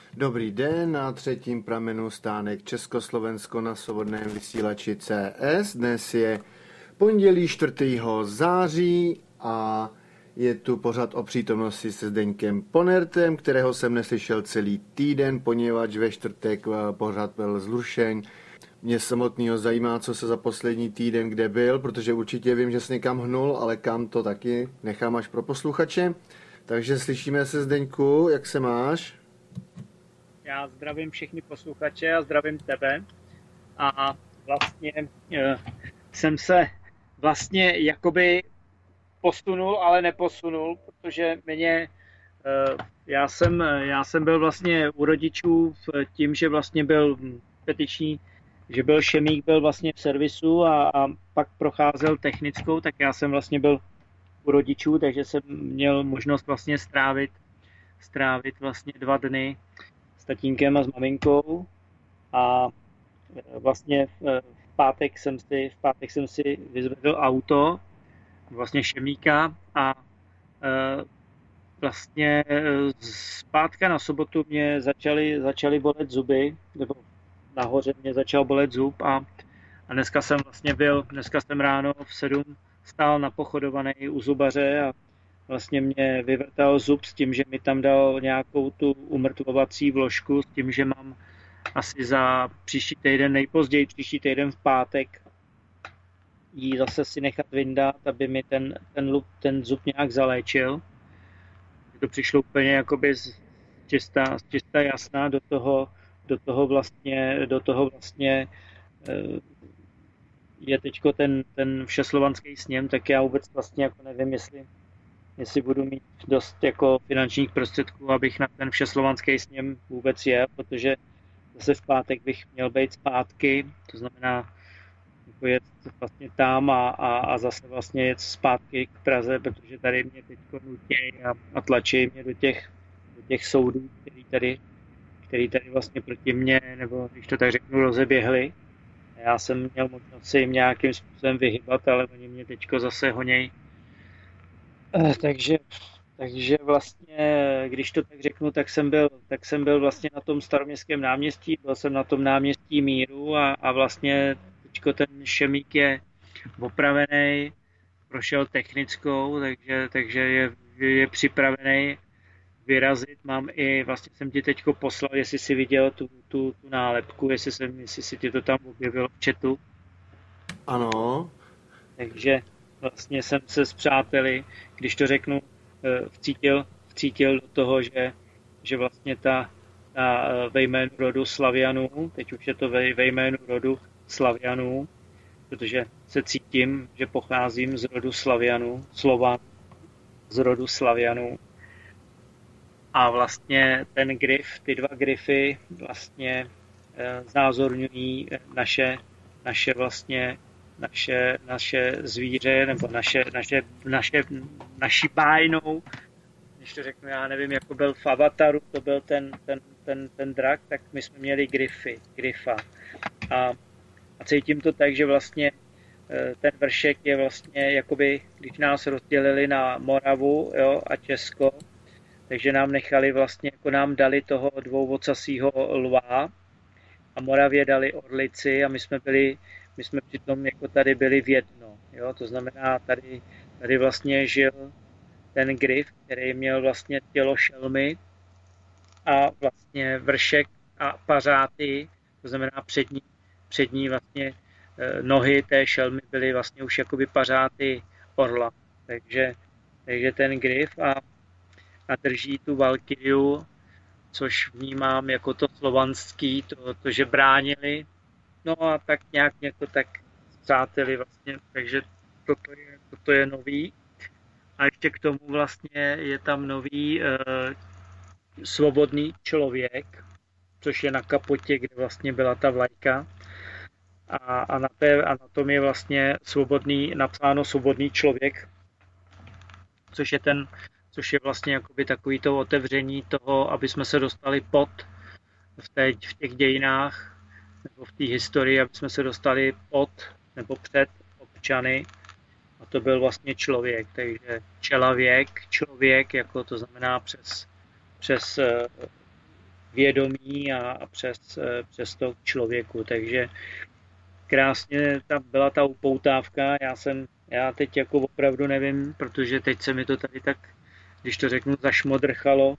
Dobrý den, na třetím pramenu stánek Československo na svobodném vysílači CS. Dnes je pondělí 4. září a je tu pořad o přítomnosti se Zdeňkem Ponertem, kterého jsem neslyšel celý týden, poněvadž ve čtvrtek pořad byl zrušen. Mě samotného zajímá, co se za poslední týden kde byl, protože určitě vím, že jsi někam hnul, ale kam to taky nechám až pro posluchače. Takže slyšíme se, Zdeňku, jak se máš? Já zdravím všechny posluchače a zdravím tebe. A vlastně jsem se vlastně jakoby posunul, ale neposunul, protože já jsem byl vlastně u rodičů tím, že vlastně byl petiční, že byl šemík, byl vlastně v servisu a pak procházel technickou, tak já jsem vlastně byl u rodičů, takže jsem měl možnost vlastně strávit vlastně 2 dny s tatínkem a s maminkou a vlastně v pátek jsem si vyzvedl auto, vlastně šemíka a vlastně z pátka na sobotu mě začaly bolet zuby, nebo nahoře mě začal bolet zub a dneska jsem ráno v 7 stál napochodovaný u zubaře a vlastně mě vyvrtal zub s tím, že mi tam dal nějakou tu umrtvovací vložku s tím, že mám asi za příští týden, nejpozději příští týden v pátek jí zase si nechat vyndat, aby mi ten zub nějak zaléčil. To přišlo úplně jakoby čistá jasná do toho vlastně je teďko ten všeslovanský sněm, tak já vůbec vlastně jako nevím, jestli budu mít dost jako finančních prostředků, abych na ten všeslovanský sněm vůbec jel, protože zase v pátek bych měl být zpátky, to znamená jako jet vlastně tam a zase vlastně jet zpátky k Praze, protože tady mě teďko nutějí a tlačí mě do těch soudů, který tady vlastně proti mně, nebo když to tak řeknu, rozeběhli. Já jsem měl možnost se jim nějakým způsobem vyhybat, ale oni mě teďko zase honějí. Takže vlastně, když to tak řeknu, tak jsem byl vlastně na tom Staroměstském náměstí, byl jsem na tom náměstí Míru a vlastně teďko ten šemík je opravený, prošel technickou, takže je připravený vyrazit. Vlastně jsem ti teďko poslal, jestli jsi viděl tu nálepku, jestli si ti to tam objevilo v chatu. Ano. Takže vlastně jsem se s přáteli, když to řeknu, vcítil do toho, že vlastně ta ve jménu rodu Slavianů, teď už je to ve jménu rodu Slavianů, protože se cítím, že pocházím z rodu Slavianů, Slovan z rodu Slavianů. A vlastně ty 2 gryfy vlastně znázorňují naše zvíře, nebo naši bájnou, když to řeknu, já nevím, jako byl v Avataru, to byl ten drak, tak my jsme měli gryfa. A cítím to tak, že vlastně ten vršek je vlastně, jakoby, když nás rozdělili na Moravu, jo, a Česko, takže nám nechali vlastně, jako nám dali toho 2ocasího lva a Moravě dali orlici a my jsme přitom jako tady byli v jedno, jo? To znamená, tady vlastně žil ten gryf, který měl vlastně tělo šelmy a vlastně vršek a pařáty, to znamená přední vlastně nohy té šelmy byly vlastně už jakoby pařáty orla. Takže ten gryf a drží tu valkyriu, což vnímám jako to slovanský, to že bránili. No a tak nějak mě to tak přáteli vlastně, takže toto je nový. A ještě k tomu vlastně je tam nový svobodný člověk, což je na kapotě, kde vlastně byla ta vlajka. A na tom je vlastně napsáno svobodný člověk, což je vlastně jakoby takový to otevření toho, aby jsme se dostali v těch dějinách nebo v té historii, aby jsme se dostali pod nebo před občany. A to byl vlastně člověk, takže člověk, jako to znamená přes vědomí a přes to k člověku. Takže krásně byla ta upoutávka. Já teď jako opravdu nevím, protože teď se mi to tady tak, když to řeknu, zašmodrchalo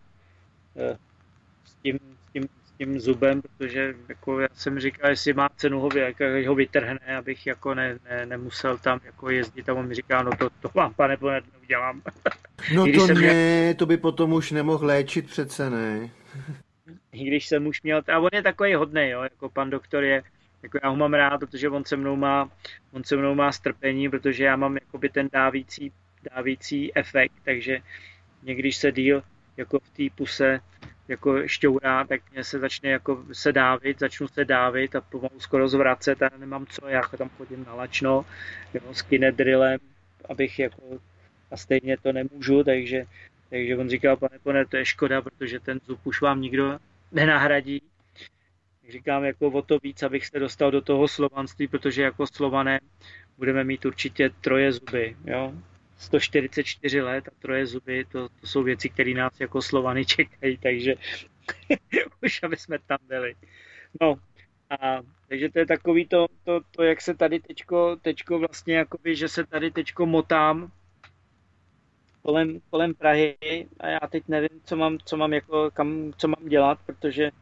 s tím zubem, protože jako já jsem říkal, jestli má cenu ho vytrhne, abych jako nemusel tam jako jezdit a on mi říká, no to vám, pane, neudělám. No to ne, to by potom už nemohl léčit přece, ne? I když jsem už měl, a on je takový hodnej, jo, jako pan doktor je, jako já ho mám rád, protože on se mnou má strpení, protože já mám jakoby ten dávící efekt, takže někdy, když se díl jako v té puse jako šťourá, tak mě se začne jako začnu se dávit a pomalu skoro zvracet a nemám co, já tam chodím na lačno, jo, s kinedrillem, abych jako, a stejně to nemůžu, takže on říkal, pane, to je škoda, protože ten zub už vám nikdo nenahradí. Říkám jako o to víc, abych se dostal do toho slovanství, protože jako Slované budeme mít určitě 3 zuby, jo. 144 let a 3 zuby, to jsou věci, které nás jako Slovany čekají, takže už aby jsme tam byli. No, a takže to je takový to jak se tady teďko vlastně, jakoby, že se tady teďko motám kolem Prahy a já teď nevím, co mám dělat, protože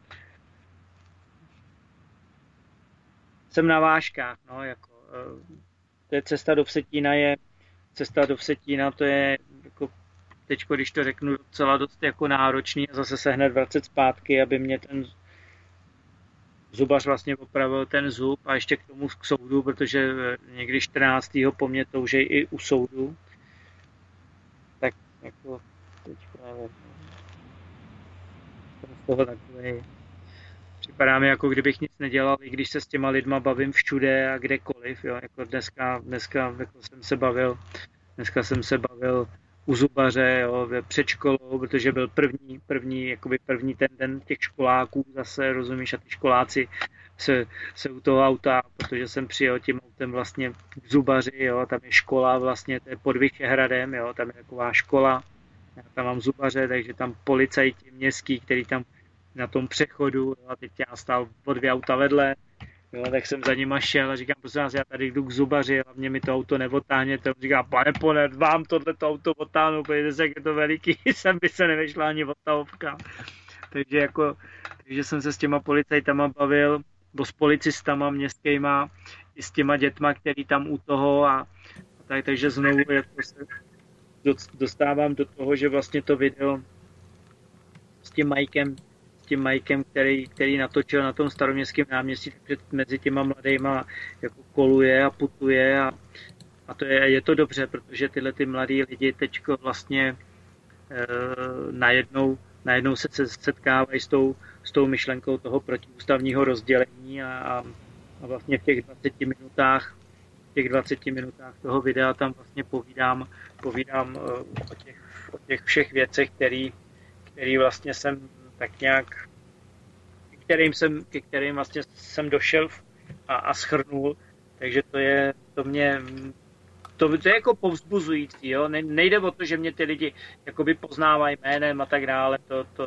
jsem na vážkách, no, jako, to je cesta do Vsetína, to je jako teďko, když to řeknu, docela dost jako náročný a zase se hned vracet zpátky, aby mě ten zubař vlastně opravil ten zub a ještě k tomu k soudu, protože někdy 14. po mně toužej i u soudu. Tak jako teďko nevím. Jsem z toho takový. Připadá mi, jako kdybych nic nedělal, i když se s těma lidma bavím všude a kdekoliv. Jo. Jako dneska jako jsem se bavil u zubaře, jo, před školou, protože byl první ten den těch školáků zase, rozumíš, a ty školáci se u toho auta, protože jsem přijel tím autem vlastně k zubaři, jo, tam je škola vlastně, to je pod Vyšehradem, jo, tam je taková škola, já tam mám zubaře, takže tam policajti městský, který tam na tom přechodu, jo, a teď já stál o 2 auta vedle, jo, tak jsem za nima šel a říkám, prosím vás, já tady jdu k zubaři, hlavně mi to auto neotáhněte. On říká, pane, vám tohleto auto otáhnu, pojďte se, jak je to veliký, sem by se nevešla ani odtahovka. Takže jsem se s těma policajtama bavil, bo s policistama městskýma, i s těma dětma, který tam u toho a takže znovu jako se dostávám do toho, že vlastně to video s tím Mikem, který natočil na tom Staroměstském náměstí, takže mezi těma mladejma jako koluje a putuje a je to dobře, protože tyhle ty mladí lidi teďko vlastně najednou se setkávají s tou myšlenkou toho protiústavního rozdělení a vlastně v těch 20 minutách toho videa tam vlastně povídám o těch všech věcech, který vlastně jsem tak nějak, ke kterým vlastně jsem došel a shrnul, takže to je jako povzbuzující, jo? Nejde o to, že mě ty lidi jakoby poznávají jménem a tak dále,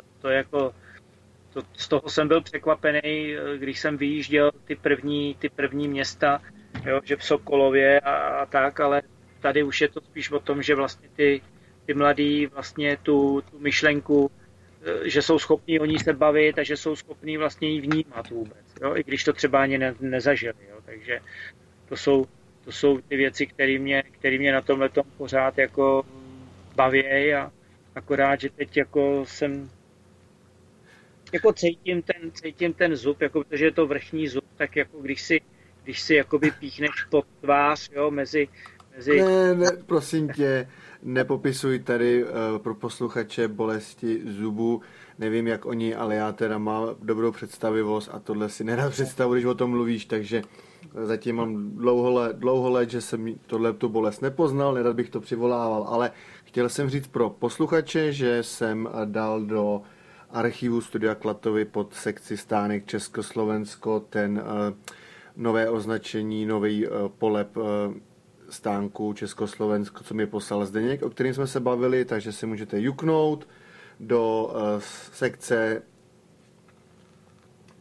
z toho jsem byl překvapený, když jsem vyjížděl ty první města, jo? Že v Sokolově a tak, ale tady už je to spíš o tom, že vlastně ty mladí vlastně tu myšlenku, že jsou schopní o ní se bavit a že jsou schopní vlastně ji vnímat vůbec, jo? I když to třeba ani nezažili. Jo? Takže to jsou ty věci, které mě na tomhletom pořád jako baví a akorát, že teď jako jsem jako cítím ten zub, jako, protože je to vrchní zub, tak jako když si jakoby píchneš pod tvář, jo, mezi... Ne, prosím tě, nepopisuj tady pro posluchače bolesti zubů. Nevím, jak oni, ale já teda mám dobrou představivost a tohle si nerad představu, když o tom mluvíš, takže zatím mám dlouho let, že jsem tu bolest nepoznal, nerad bych to přivolával, ale chtěl jsem říct pro posluchače, že jsem dal do archivu Studia Klatovy pod sekci Stánek Československo ten nové označení, nový polep stánku Československo, co mi poslal Zdeněk, o kterým jsme se bavili, takže si můžete juknout do sekce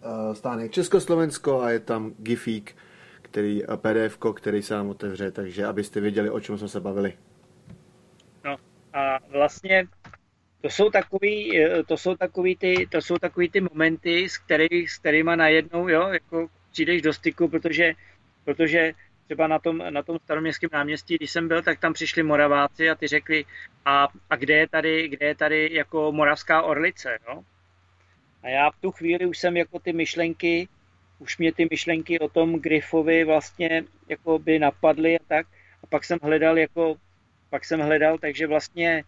stánek Československo a je tam gifík, PDF-ko, který se nám otevře, takže abyste věděli, o čem jsme se bavili. No a vlastně to jsou takový ty momenty, s kterýma najednou, jo, jako přijdeš do styku, protože třeba na tom Staroměstském náměstí, když jsem byl, tak tam přišli Moraváci a ty řekli, a kde je tady jako Moravská Orlice, jo? A já v tu chvíli už jsem jako už mě ty myšlenky o tom Griffovi vlastně jako by napadly a tak. A pak jsem hledal, takže vlastně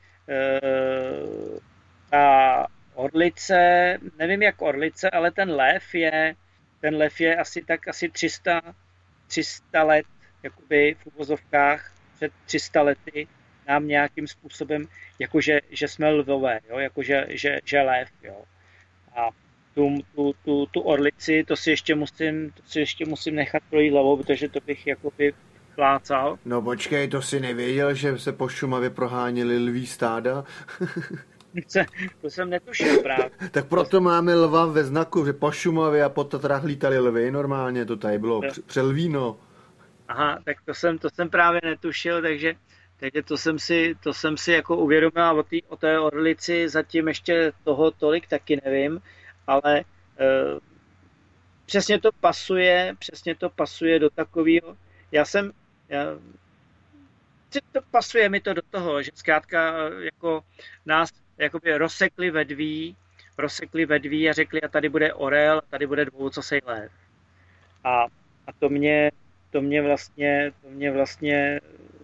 ta Orlice, nevím jak Orlice, ale ten lev je asi 300 let, jakoby v uvozovkách před 300 lety nám nějakým způsobem, jakože že jsme lvové, jo? Jakože že lev, jo. A tu orlici, to si ještě musím nechat projít hlavou, protože to bych jakoby plácal. No počkej, to si nevěděl, že se po Šumavě proháněli lví stáda? To jsem netušil právě. Tak proto máme lva ve znaku, že po Šumavě a po Tatrách lítali lvy, normálně to tady bylo přelvíno. Aha, tak to jsem právě netušil, takže to jsem si jako uvědomil a o té orlici zatím ještě toho tolik taky nevím, ale přesně to pasuje do takového, pasuje mi to do toho, že zkrátka jako nás jakoby rozsekli vedví a řekli, a tady bude orel, a tady bude dvousosej lev. A to mě vlastně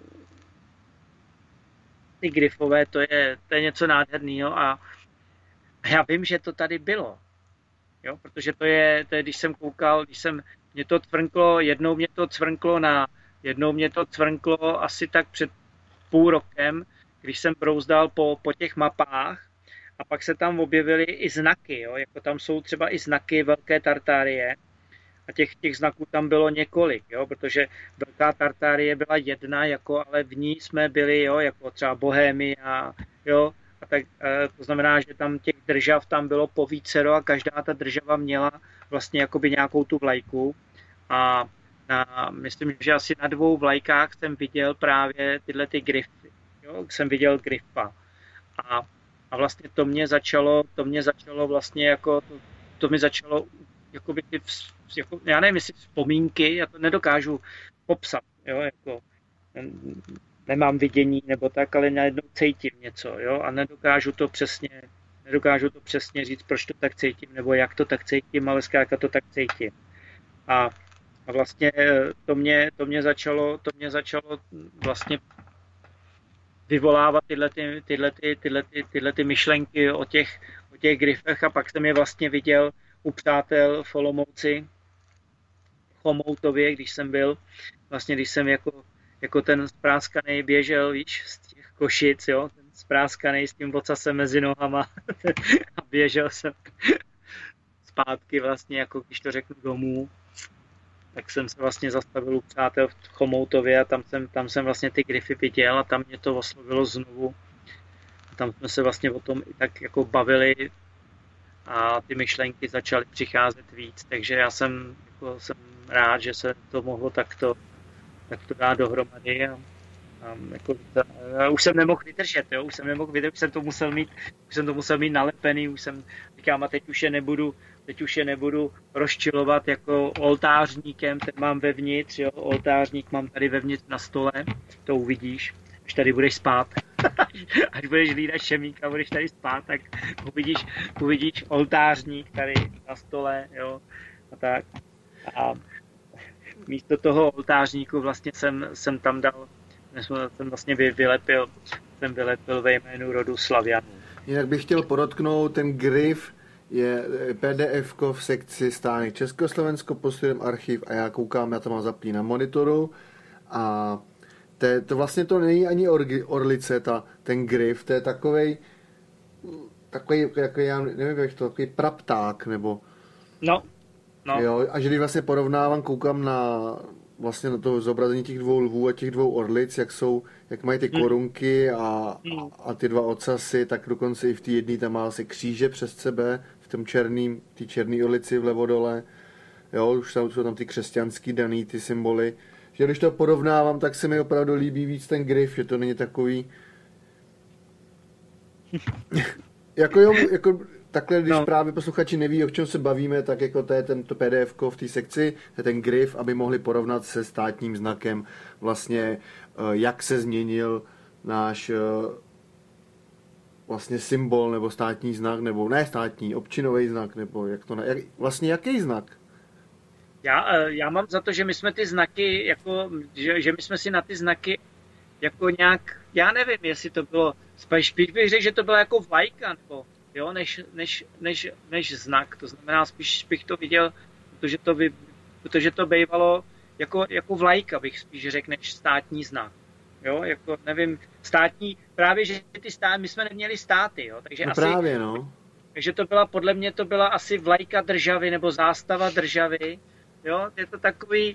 ty Griffové, to je něco nádherného a já vím, že to tady bylo. Jo, protože to je, když jsem koukal, mě to cvrnklo, jednou mě to cvrnklo asi tak před půl rokem, když jsem brouzdal po těch mapách a pak se tam objevily i znaky, jo, jako tam jsou třeba i znaky Velké Tartárie a těch znaků tam bylo několik, jo, protože Velká Tartárie byla jedna, jako, ale v ní jsme byli, jo, jako třeba Bohémia, jo, a tak, to znamená, že tam těch držav tam bylo po vícero a každá ta država měla vlastně jakoby nějakou tu vlajku a myslím, že asi na 2 vlajkách jsem viděl právě tyhle ty grify, jo, jsem viděl grifa a vlastně to mě začalo vlastně jako, to mi začalo jakoby ty, jako, já nevím, jestli vzpomínky, já to nedokážu popsat, jo, jako nemám vidění nebo tak, ale najednou cítím něco, jo, a nedokážu to přesně říct, proč to tak cítím, nebo jak to tak cítím, ale zkrátka to tak cítím. A vlastně to mě začalo vlastně vyvolávat tyhle ty myšlenky o těch grifech a pak jsem je vlastně viděl u přátel v Olomouci, v Chomoutově, když jsem jako ten spráskanej běžel, víš, z těch Košic, jo, ten spráskanej s tím ocasem mezi nohama a běžel jsem zpátky vlastně, jako když to řeknu domů, tak jsem se vlastně zastavil u přátel v Chomoutově a tam jsem vlastně ty grify viděl a tam mě to oslovilo znovu. A tam jsme se vlastně o tom i tak jako bavili a ty myšlenky začaly přicházet víc, takže já jsem rád, že se to mohlo takto dát dohromady a jako, už jsem nemohl vydržet, jo? Už jsem to musel mít nalepený, říkám, a teď už je nebudu rozčilovat jako oltářníkem, ten mám vevnitř, jo? Oltářník mám tady vevnitř na stole, to uvidíš, až tady budeš spát, až budeš hlídat šemíka a budeš tady spát, tak uvidíš oltářník tady na stole, jo, a tak. A místo toho oltářníku vlastně jsem tam dal, jsem vlastně vylepil ve jménu rodu Slavianů. Jinak bych chtěl podotknout, ten grif je PDF-ko v sekci Stánek Československo, posledem archiv a já koukám, já to mám zapný na monitoru a to vlastně to není ani orlice, ten grif, to je takový, jako já nevím, jak to, takový prapták, nebo... No. Jo, a že když vlastně porovnávám, koukám vlastně na to zobrazení těch 2 lvů a těch 2 orlic, jak mají ty korunky a ty 2 ocasy, tak dokonce i v té jedné tam má asi kříže přes sebe, v tom té černé ulici vlevo dole. Jo, už jsou tam ty křesťanský daný, ty symboly. Že když to porovnávám, tak se mi opravdu líbí víc ten Gryf, že to není takový... jako takhle, když právě posluchači neví, o čem se bavíme, tak jako to je tento PDF-ko v té sekci, je ten Gryf, aby mohli porovnat se státním znakem vlastně, jak se změnil náš vlastně symbol, nebo státní znak, nebo ne státní, občinový znak, nebo vlastně jaký znak? Já mám za to, že my jsme ty znaky, jako, že my jsme si na ty znaky jako nějak, já nevím, jestli to bylo, spíš bych řekl, že to byla jako vlajka, nebo, jo, než znak. To znamená, spíš bych to viděl, protože to bývalo jako vlajka, bych spíš řekl, než státní znak. Jo, jako nevím, státní, právě, že my jsme neměli státy, jo, takže no asi... Právě, no. Takže to byla, podle mě to byla asi vlajka državy, nebo zástava državy, jo, je to takový,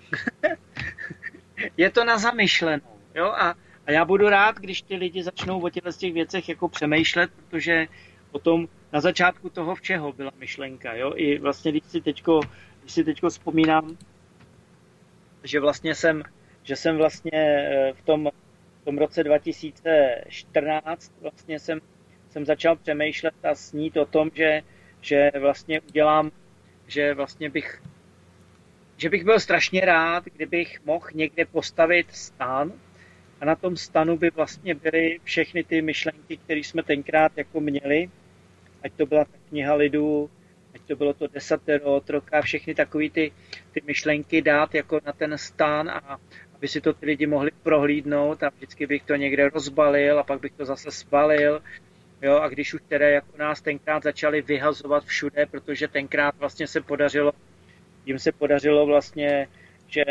je to na zamyšlenou, jo, a já budu rád, když ty lidi začnou o těchto těch věcech jako přemýšlet, protože potom na začátku toho všeho byla myšlenka, jo, i vlastně, když si teďko vzpomínám, že jsem vlastně v tom roce 2014 vlastně jsem začal přemýšlet a snít o tom, že vlastně udělám, že bych byl strašně rád, kdybych mohl někde postavit stan a na tom stanu by vlastně byly všechny ty myšlenky, které jsme tenkrát jako měli, ať to byla ta kniha lidu, ať to bylo to desatero, otroka, všechny takové ty myšlenky dát jako na ten stan a aby si to ty lidi mohli prohlídnout a vždycky bych to někde rozbalil a pak bych to zase sbalil. Jo, a když už teda jako nás tenkrát začali vyhazovat všude, protože tenkrát vlastně jim se podařilo vlastně, že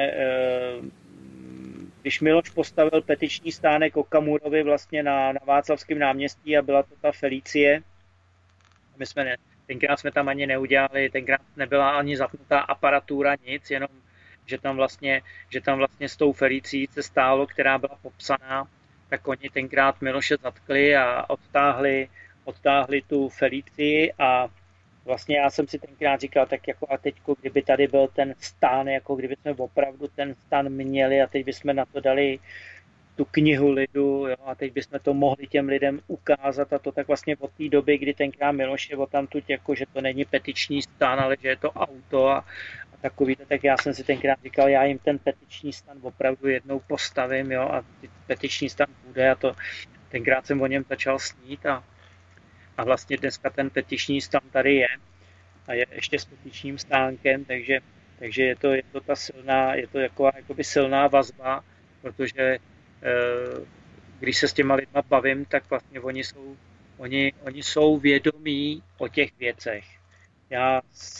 když Miloš postavil petiční stánek Okamurovi vlastně na Václavském náměstí a byla to ta Felicie, tenkrát jsme tam ani neudělali, tenkrát nebyla ani zapnutá aparatura, nic, jenom že tam vlastně s tou Felicií se stálo, která byla popsaná, tak oni tenkrát Miloše zatkli a odtáhli tu Felicii a vlastně já jsem si tenkrát říkal, tak jako a teďko, kdyby tady byl ten stan, jako kdyby jsme opravdu ten stan měli a teď bychom na to dali tu knihu lidu, jo, a teď bychom to mohli těm lidem ukázat a to tak vlastně od té doby, kdy tenkrát Miloš je odtamtud, jako že to není petiční stan, ale že je to auto a takový, tak já jsem si tenkrát říkal, já jim ten petiční stan opravdu jednou postavím, jo, a petiční stan bude a to tenkrát jsem o něm začal snít a vlastně dneska ten petiční stan tady je a je ještě s petičním stánkem, takže je to ta silná, je to jakoby silná vazba, protože když se s těma lidma bavím, tak vlastně oni jsou vědomí o těch věcech. Já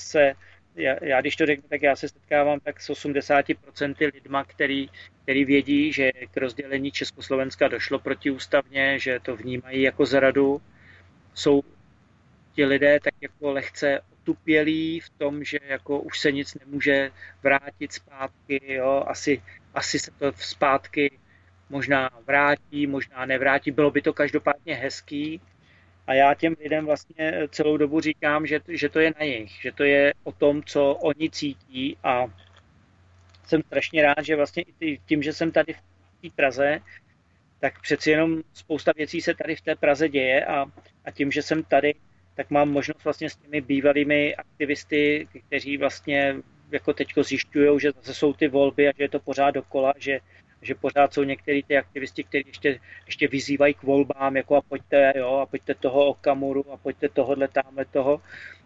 když to řeknu, tak já se setkávám tak s 80% lidma, který vědí, že k rozdělení Československa došlo protiústavně, že to vnímají jako zradu. Jsou ti lidé tak jako lehce otupělí v tom, že jako už se nic nemůže vrátit zpátky, jo, asi se to zpátky možná vrátí, možná nevrátí, bylo by to každopádně hezký. A já těm lidem vlastně celou dobu říkám, že to je na nich, že to je o tom, co oni cítí a jsem strašně rád, že vlastně i tím, že jsem tady v té Praze, tak přeci jenom spousta věcí se tady v té Praze děje a tím, že jsem tady, tak mám možnost vlastně s těmi bývalými aktivisty, kteří vlastně jako teďko zjišťují, že zase jsou ty volby a že je to pořád dokola, že pořád jsou některý ty aktivisti, kteří ještě vyzývají k volbám, jako a pojďte toho Okamuru a pojďte tohodle, tamhle toho.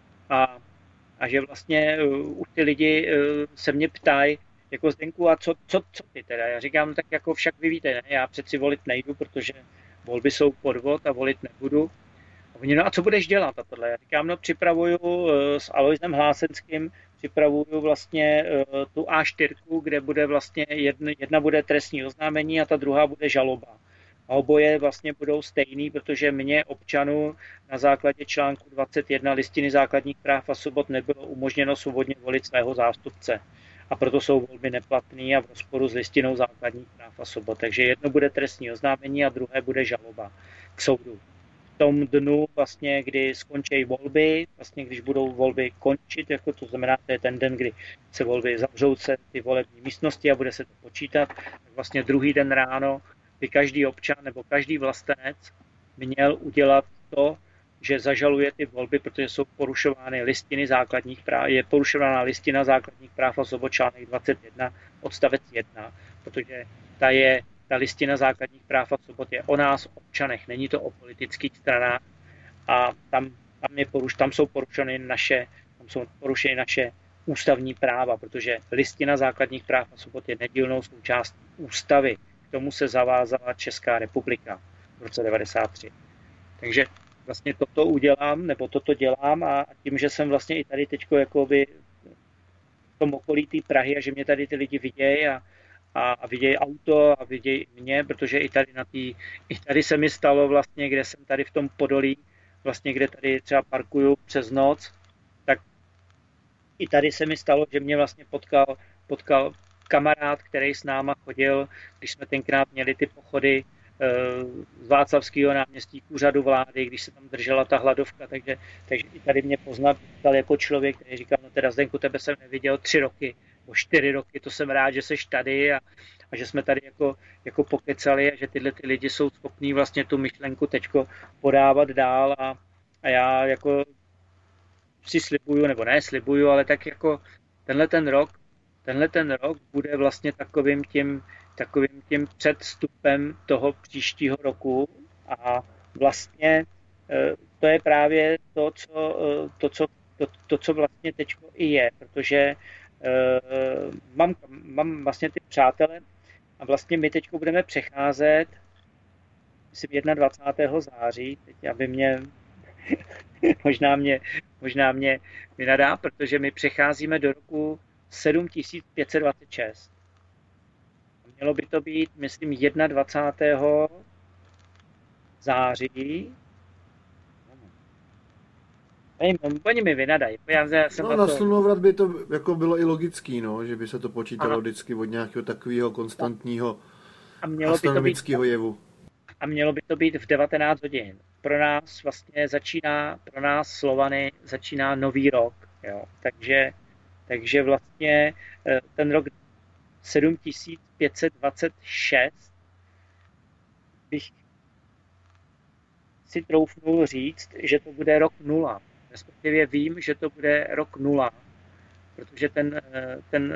A že vlastně už ty lidi se mě ptají, jako Zdenku, a co ty teda? Já říkám, tak jako však vy víte, ne? Já přeci volit nejdu, protože volby jsou podvod a volit nebudu. A oni, no a co budeš dělat a tohle? Já říkám, no připravuju s Alojzem Hlásenským, připravuju vlastně tu A4, kde bude vlastně jedna bude trestní oznámení a ta druhá bude žaloba. A oboje vlastně budou stejný, protože mě občanů na základě článku 21 Listiny základních práv a svobod nebylo umožněno svobodně volit svého zástupce. A proto jsou volby neplatné a v rozporu s Listinou základních práv a svobod. Takže jedno bude trestní oznámení a druhé bude žaloba k soudu. tom dnu, vlastně, kdy skončí volby, vlastně, když budou volby končit, jako to znamená, to je ten den, kdy se volby zavřou se ty volební místnosti a bude se to počítat, tak vlastně druhý den ráno by každý občan nebo každý vlastenec měl udělat to, že zažaluje ty volby, protože jsou porušovány listiny základních práv, je porušována listina základních práv a svobod článek 21 odstavec 1, protože ta listina základních práv a svobod je o nás, občanech, není to o politických stranách a tam jsou porušeny naše ústavní práva, protože listina základních práv a svobod je nedílnou součástí ústavy. K tomu se zavázala Česká republika v roce 93. Takže vlastně toto dělám a tím, že jsem vlastně i tady teďko jakoby v tom okolí té Prahy a že mě tady ty lidi vidějí a vidějí auto a vidějí mě, protože i tady se mi stalo vlastně, kde jsem tady v tom Podolí, vlastně kde tady třeba parkuju přes noc, tak i tady se mi stalo, že mě vlastně potkal kamarád, který s náma chodil, když jsme tenkrát měli ty pochody z Václavského náměstí k úřadu vlády, když se tam držela ta hladovka, takže i tady mě poznal jako člověk, který říkal, no teda Zdenku, tebe jsem neviděl 3 roky, o 4 roky, to jsem rád, že seš tady a že jsme tady jako pokecali a že tyhle ty lidi jsou schopní vlastně tu myšlenku teďko podávat dál a já jako si slibuju, nebo ne slibuju, ale tak jako tenhle ten rok bude vlastně takovým tím předstupem toho příštího roku a vlastně to je právě to, co vlastně teďko i je, protože mám vlastně ty přátele a vlastně my teďko budeme přecházet, myslím 21. září, teď aby mě možná mě vynadá, protože my přecházíme do roku 7526. Mělo by to být, myslím, 21. září. Oni mi vynadají. Na slunovrat by to jako bylo i logický, no, že by se to počítalo vždycky od nějakého takového konstantního astronomického jevu. A mělo by to být v 19 hodin. Pro nás Slovany začíná nový rok. Jo. Takže vlastně ten rok 7526 bych si troufnul říct, že to bude rok 0. Respektive vím, že to bude rok 0, protože ten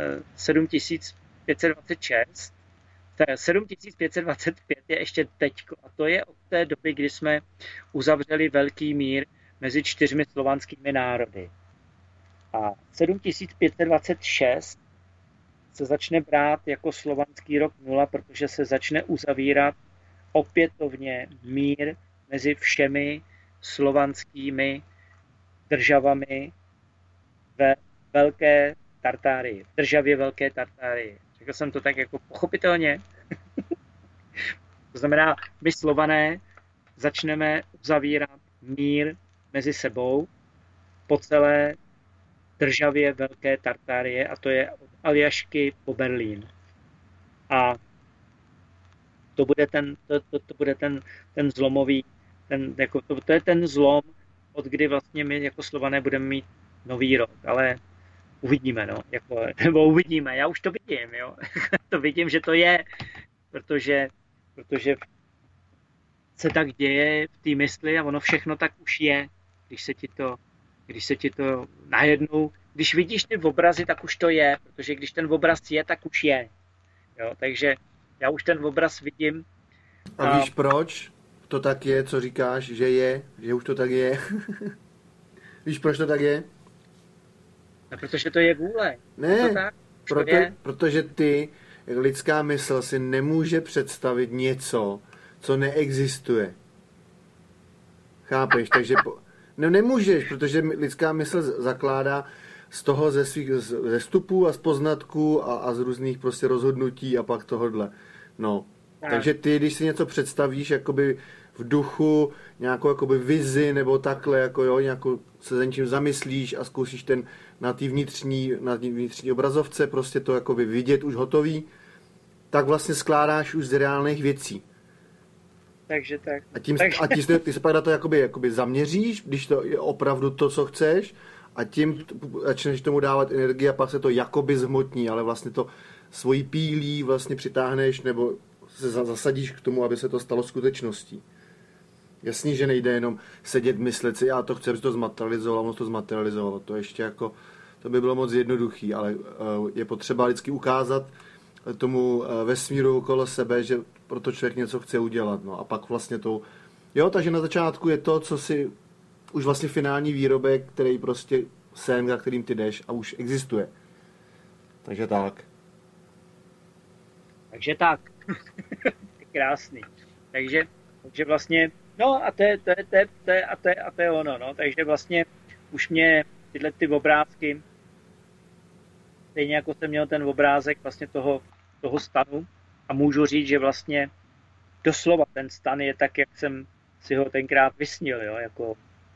7526, 7525 je ještě teďko a to je od té doby, kdy jsme uzavřeli velký mír mezi 4 slovanskými národy. A 7526 se začne brát jako slovanský rok 0, protože se začne uzavírat opětovně mír mezi všemi slovanskými državami ve Velké Tartárii, v državě Velké Tartárii. Řekl jsem to tak jako pochopitelně. To znamená, my Slované začneme uzavírat mír mezi sebou po celé državě Velké Tartárie a to je od Aljašky po Berlín. A to bude ten zlomový, to je ten zlom, od kdy vlastně my jako Slované budeme mít nový rok, ale uvidíme, no, nebo uvidíme, já už to vidím, jo, to vidím, že to je, protože se tak děje v té mysli a ono všechno tak už je, když se ti to najednou, když vidíš ty obrazy, tak už to je, protože když ten obraz je, tak už je, jo, takže já už ten obraz vidím. A víš proč to tak je, co říkáš, že už to tak je? Víš, proč to tak je? No, protože to je vůle. Ne, protože lidská mysl si nemůže představit něco, co neexistuje. Chápeš? Takže nemůžeš, protože lidská mysl zakládá z toho ze svých vstupů a z poznatků a z různých prostě rozhodnutí a pak tohodle. No. Takže ty, když si něco představíš jakoby v duchu, nějakou jakoby vizi nebo takhle, jako jo, nějakou se za něčím zamyslíš a zkusíš na té vnitřní obrazovce prostě to jakoby vidět už hotový, tak vlastně skládáš už z reálných věcí. takže tak. Ty se pak na to jakoby zaměříš, když to je opravdu to, co chceš, a tím začneš tomu dávat energii a pak se to jakoby zhmotní, ale vlastně to svojí pílí vlastně přitáhneš nebo se zasadíš k tomu, aby se to stalo skutečností. Jasný, že nejde jenom sedět, myslet si, já to chci, aby to zmaterializovalo, ono to zmaterializovalo. To ještě jako, to by bylo moc jednoduchý, ale je potřeba vždycky ukázat tomu vesmíru okolo sebe, že proto člověk něco chce udělat. No a pak vlastně to, jo, takže na začátku je to, co si už vlastně finální výrobek, který prostě sen, za kterým ty jdeš a už existuje. Takže tak. Takže tak. Krásný. Takže vlastně, no a to je ono, no. Takže vlastně už mě tyhle ty obrázky, stejně jako jsem měl ten obrázek vlastně toho stanu, a můžu říct, že vlastně doslova ten stan je tak, jak jsem si ho tenkrát vysnil, jo, jako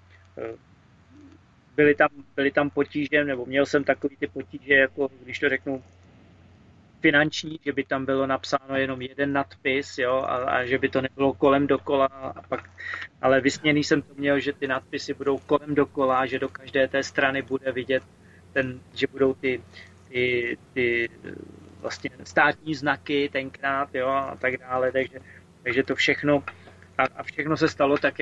byly tam potíže, nebo měl jsem takový ty potíže, jako když to řeknu finanční, že by tam bylo napsáno jenom jeden nadpis, jo, a že by to nebylo kolem dokola, a pak, ale vysněný jsem to měl, že ty nadpisy budou kolem dokola, že do každé té strany bude vidět že budou ty vlastně státní znaky tenkrát, jo, a tak dále, takže to všechno a všechno se stalo tak,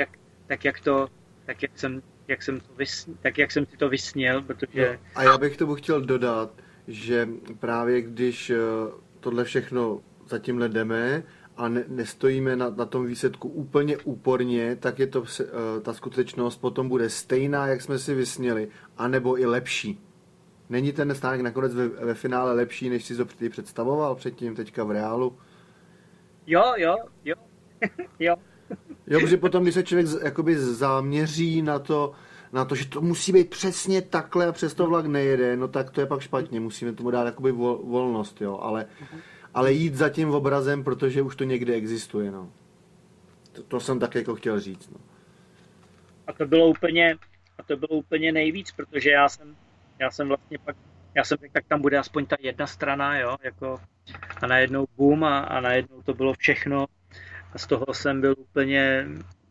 jak jsem si to vysnil, protože... No, a já bych tomu chtěl dodat, že právě když tohle všechno za tímhle jdeme a nestojíme na tom výsledku úplně úporně, tak je to, ta skutečnost potom bude stejná, jak jsme si vysnili, anebo i lepší. Není ten stánek nakonec ve finále lepší, než si to představoval předtím, teďka v reálu? Jo. Jo, protože potom, když se člověk jakoby zaměří na to, že to musí být přesně takhle a přes to vlak nejede, no tak to je pak špatně, musíme tomu dát jakoby volnost, jo, ale jít za tím obrazem, protože už to někde existuje, no. To jsem tak jako chtěl říct, no. A to bylo úplně nejvíc, protože já jsem vlastně pak, řekl, tak tam bude aspoň ta jedna strana, jo, jako, a najednou boom a najednou to bylo všechno a z toho jsem byl úplně...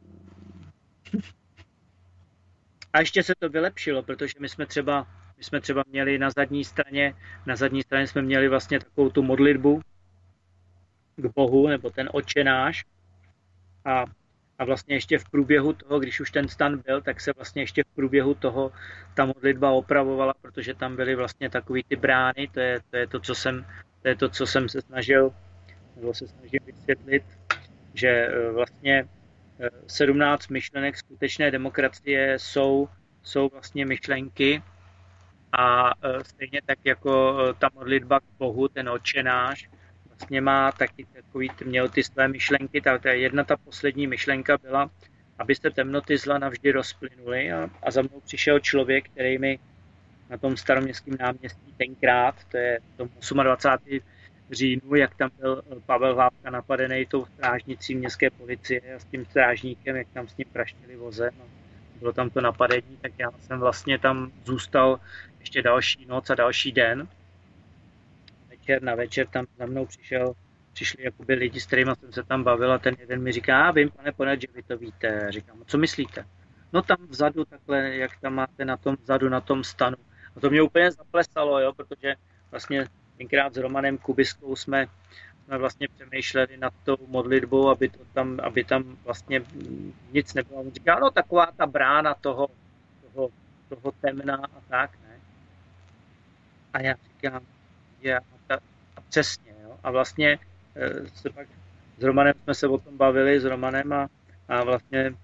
A ještě se to vylepšilo, protože my jsme třeba měli na zadní straně jsme měli vlastně takovou tu modlitbu k Bohu, nebo ten Otčenáš. A vlastně ještě v průběhu toho, když už ten stan byl, tak se vlastně ještě v průběhu toho ta modlitba opravovala, protože tam byly vlastně takový ty brány, to je to, co jsem se snažil vysvětlit, že vlastně 17 myšlenek skutečné demokracie jsou vlastně myšlenky a stejně tak jako ta modlitba k Bohu, ten Otčenáš, vlastně má taky měl ty své myšlenky. Ta poslední myšlenka byla, aby se temnoty zla navždy rozplynuly a za mnou přišel člověk, který mi na tom Staroměstském náměstí tenkrát, to je v tom 28. říjnu, jak tam byl Pavel Hlávka napadený tou strážnicí městské policie a s tím strážníkem, jak tam s ním praštili vozem a bylo tam to napadení, tak já jsem vlastně tam zůstal ještě další noc a další den. Na večer tam za mnou přišli jakoby lidi, s kterými jsem se tam bavil a ten jeden mi říká, vím, pane Ponet, že vy to víte. Říkám, co myslíte? No tam vzadu takhle, jak tam máte na tom vzadu, na tom stanu. A to mě úplně zaplesalo, jo, protože vlastně tenkrát s Romanem Kubiskou jsme vlastně přemýšleli nad tou modlitbou, aby tam vlastně nic nebylo. On říká, no taková ta brána toho temna a tak, ne? A já říkám, a přesně, jo. A vlastně se pak s Romanem jsme se o tom bavili s Romanem a vlastně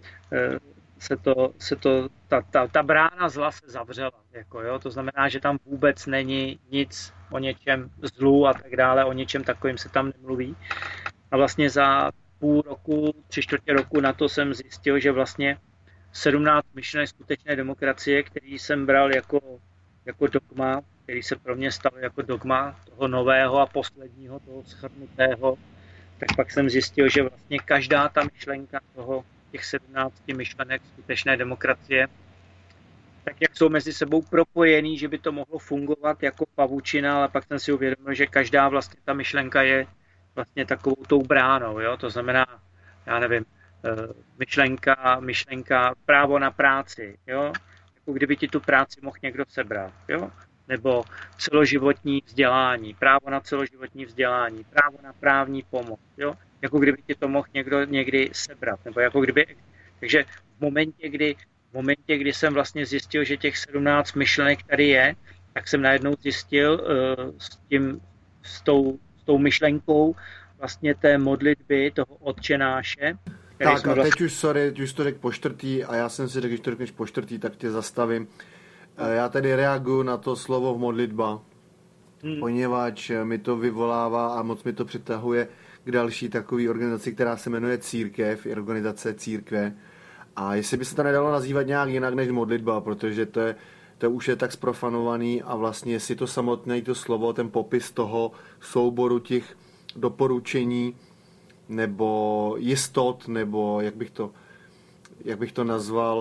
ta brána zla se zavřela, jako jo. To znamená, že tam vůbec není nic o něčem zlu a tak dále, o něčem takovým se tam nemluví. A vlastně za půl roku, 3/4 roku na to jsem zjistil, že vlastně 17 myšlenek skutečné demokracie, který jsem bral jako dogma, který se pro mě stal jako dogma toho nového a posledního, toho shrnutého, tak pak jsem zjistil, že vlastně každá ta myšlenka těch 17 myšlenek skutečné demokracie, tak jak jsou mezi sebou propojený, že by to mohlo fungovat jako pavučina, ale pak jsem si uvědomil, že každá vlastně ta myšlenka je vlastně takovou tou bránou, jo? To znamená, já nevím, myšlenka právo na práci, jo? Jako kdyby ti tu práci mohl někdo sebrat, jo? Nebo celoživotní vzdělání, právo na celoživotní vzdělání, právo na právní pomoc, jo? Jako kdyby ti to mohl někdo někdy sebrat, nebo jako kdyby, takže v momentě, kdy jsem vlastně zjistil, že těch 17 myšlenek tady je, tak jsem najednou zjistil s tou myšlenkou vlastně té modlitby, toho Otčenáše. Tak a teď už, sorry, už to řekl po čtvrtý a já jsem si řekl, když to řekneš po čtvrtý, tak tě zastavím. Já tady reaguju na to slovo v modlitba, poněvadž mi to vyvolává a moc mi to přitahuje k další takové organizaci, která se jmenuje Církev, organizace církve. A jestli by se to nedalo nazývat nějak jinak než modlitba, protože to už je tak zprofanovaný a vlastně jestli to samotné to slovo, ten popis toho souboru těch doporučení nebo jistot, nebo jak bych to nazval.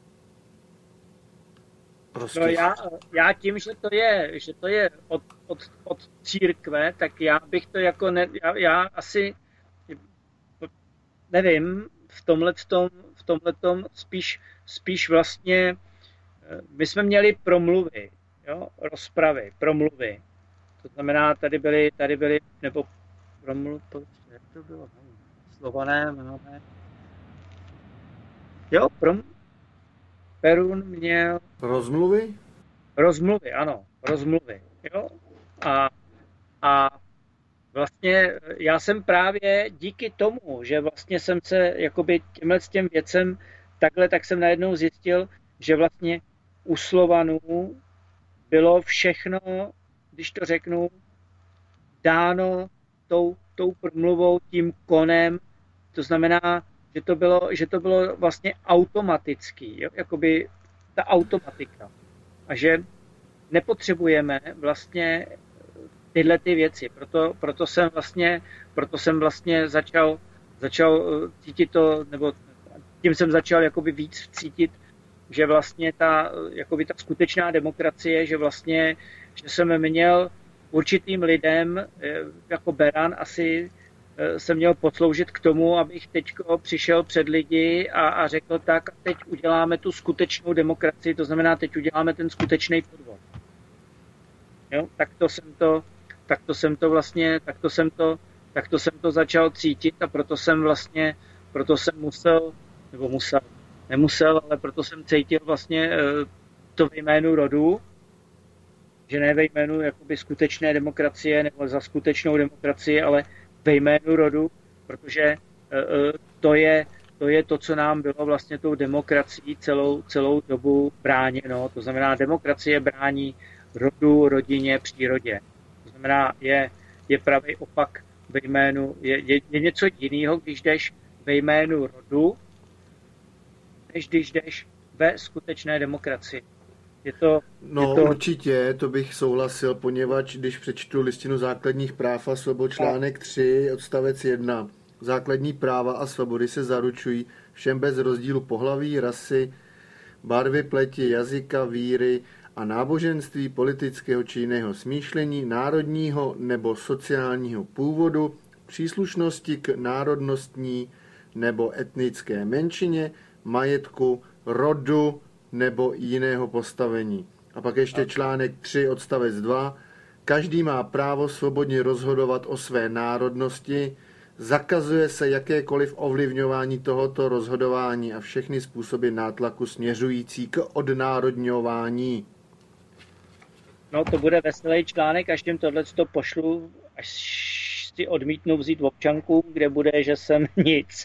Prostě. No já tím, že to je od církve, tak já bych to jako já asi nevím, v tomhletom spíš vlastně my jsme měli promluvy, jo, rozpravy, promluvy. To znamená, tady byly nebo promluvy, jak to bylo? Slované, máme. Jo, Perun měl... Rozmluvy? Rozmluvy, ano, rozmluvy, jo. A vlastně já jsem právě díky tomu, že vlastně jsem se jakoby těm věcem takhle, tak jsem najednou zjistil, že vlastně u Slovanů bylo všechno, když to řeknu, dáno tou promluvou, tím konem, to znamená, že to bylo vlastně automatický, jo? Jakoby ta automatika. A že nepotřebujeme vlastně tyhle ty věci. Proto jsem vlastně začal cítit to, nebo tím jsem začal jakoby víc cítit, že vlastně ta skutečná demokracie, že jsem měl určitým lidem, jako Beran asi jsem měl posloužit k tomu, abych teď přišel před lidi a řekl tak, a teď uděláme tu skutečnou demokracii, to znamená, teď uděláme ten skutečný podvod. Jo? Takto jsem to začal cítit a proto jsem nemusel, ale proto jsem cítil vlastně to ve jménu rodu, že ne ve jménu jakoby skutečné demokracie nebo za skutečnou demokracii, ale ve jménu rodu, protože to je to, co nám bylo vlastně tou demokracií celou dobu bráněno. To znamená, demokracie brání rodu, rodině, přírodě. To znamená, je pravý opak ve jménu, je něco jiného, když jdeš ve jménu rodu, než když jdeš ve skutečné demokracii. Určitě, to bych souhlasil, poněvadž když přečtu listinu základních práv a svobod článek 3, odstavec 1, základní práva a svobody se zaručují všem bez rozdílu pohlaví, rasy, barvy pleti, jazyka, víry a náboženství, politického či jiného smýšlení, národního nebo sociálního původu, příslušnosti k národnostní nebo etnické menšině, majetku, rodu nebo jiného postavení. A pak ještě článek 3, odstavec 2. Každý má právo svobodně rozhodovat o své národnosti, zakazuje se jakékoliv ovlivňování tohoto rozhodování a všechny způsoby nátlaku směřující k odnárodňování. No, to bude veselý článek, až tím tohleto pošlu, až si odmítnu vzít občanku, kde bude, že jsem nic.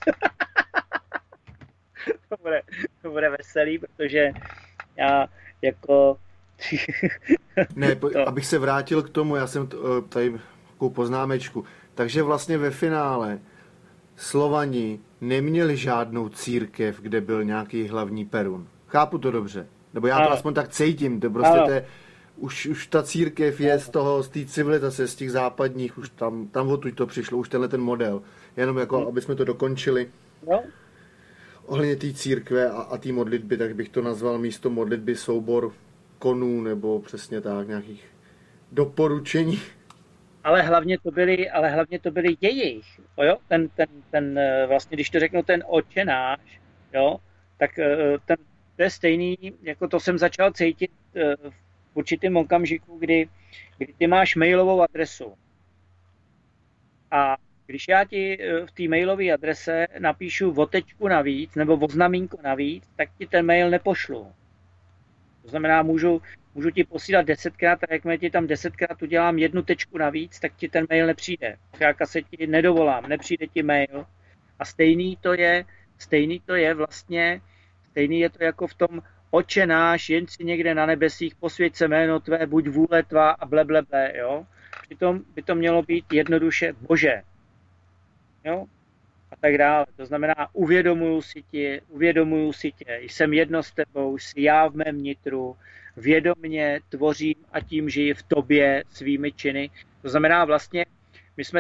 To bude veselý, protože já jako... Abych se vrátil k tomu, já jsem tady takovou poznámečku. Takže vlastně ve finále Slovani neměli žádnou církev, kde byl nějaký hlavní Perun. Chápu to dobře. Nebo já to aspoň tak cítím. To prostě už ta církev je z té civilizace, z těch západních, už tam odtud to přišlo, už tenhle ten model. Jenom jako, aby jsme to dokončili. No. Ohledně té církve a té modlitby, tak bych to nazval místo modlitby soubor konů, nebo přesně tak, nějakých doporučení. ale hlavně to byly jejich, jo? Ten vlastně, když to řeknu, ten Otče náš, jo? Tak to je stejný, jako to jsem začal cítit v určitém okamžiku, kdy ty máš mailovou adresu. A když já ti v té mailové adrese napíšu o tečku navíc nebo o znamínko navíc, tak ti ten mail nepošlu. To znamená, můžu ti posílat 10krát, a jakmile ti tam 10krát udělám jednu tečku navíc, tak ti ten mail nepřijde. Zkrátka se ti nedovolám, nepřijde ti mail. A stejný to je vlastně, stejný je to jako v tom Otče náš, jen si někde na nebesích, posvěť se jméno tvé, buď vůle tvá a bleblebe, jo. Přitom by to mělo být jednoduše Bože, jo. A tak dále. To znamená, uvědomuju si tě, jsem jedno s tebou, jsi já v mém nitru, vědomně tvořím a tím žiji v tobě svými činy. To znamená vlastně, my jsme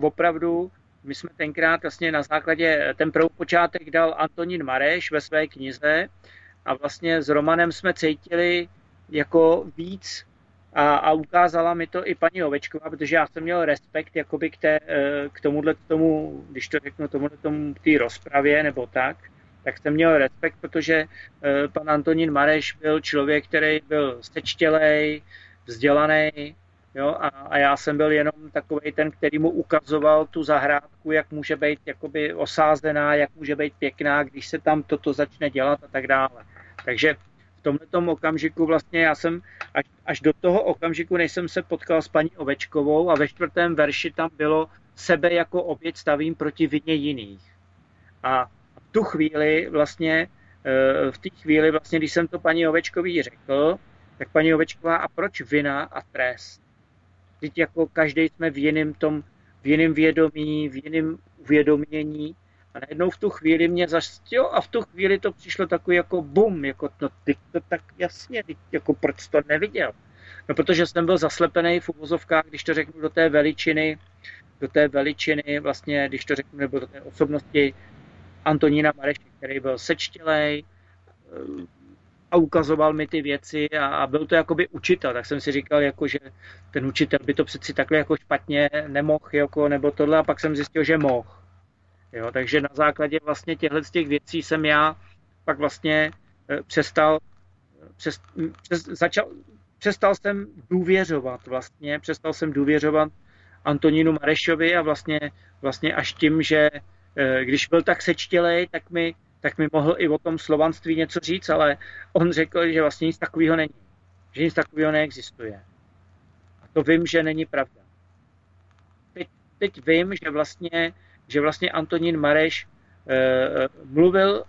tenkrát vlastně na základě, ten prvopočátek dal Antonín Mareš ve své knize a vlastně s Romanem jsme cítili jako víc a ukázala mi to i paní Ovečková, protože já jsem měl respekt jakoby k tomu, když to řeknu, tomu té rozpravě nebo tak jsem měl respekt, protože pan Antonín Mareš byl člověk, který byl sečtělej, vzdělaný, jo, a já jsem byl jenom takovej ten, který mu ukazoval tu zahrádku, jak může být jakoby osázená, jak může být pěkná, když se tam toto začne dělat a tak dále. Takže v tomhletom okamžiku vlastně já jsem až do toho okamžiku, než jsem se potkal s paní Ovečkovou a ve 4. verši tam bylo sebe jako oběť stavím proti vině jiných. A v tu chvíli vlastně, když jsem to paní Ovečkový řekl, tak paní Ovečková, a proč vina a trest? Teď jako každý jsme v jiném vědomí, v jiném uvědomění. A najednou v tu chvíli mě a v tu chvíli to přišlo takový jako bum, jako no ty to tak jasně, jako proč to neviděl. No protože jsem byl zaslepený v uvozovkách, když to řeknu do té veličiny vlastně, když to řeknu, nebo do té osobnosti Antonína Mareše, který byl sečtělej a ukazoval mi ty věci a byl to jakoby učitel, tak jsem si říkal, jako, že ten učitel by to přeci takhle jako špatně nemohl, jako, nebo tohle, a pak jsem zjistil, že mohl. Jo, takže na základě vlastně těchto těch věcí jsem já pak vlastně přestal jsem důvěřovat Antonínu Marešovi a vlastně až tím, že když byl tak sečtělej, tak mi mohl i o tom slovanství něco říct, ale on řekl, že vlastně nic takového není. Že nic takového neexistuje. A to vím, že není pravda. Teď vím, že vlastně Antonín Mareš mluvil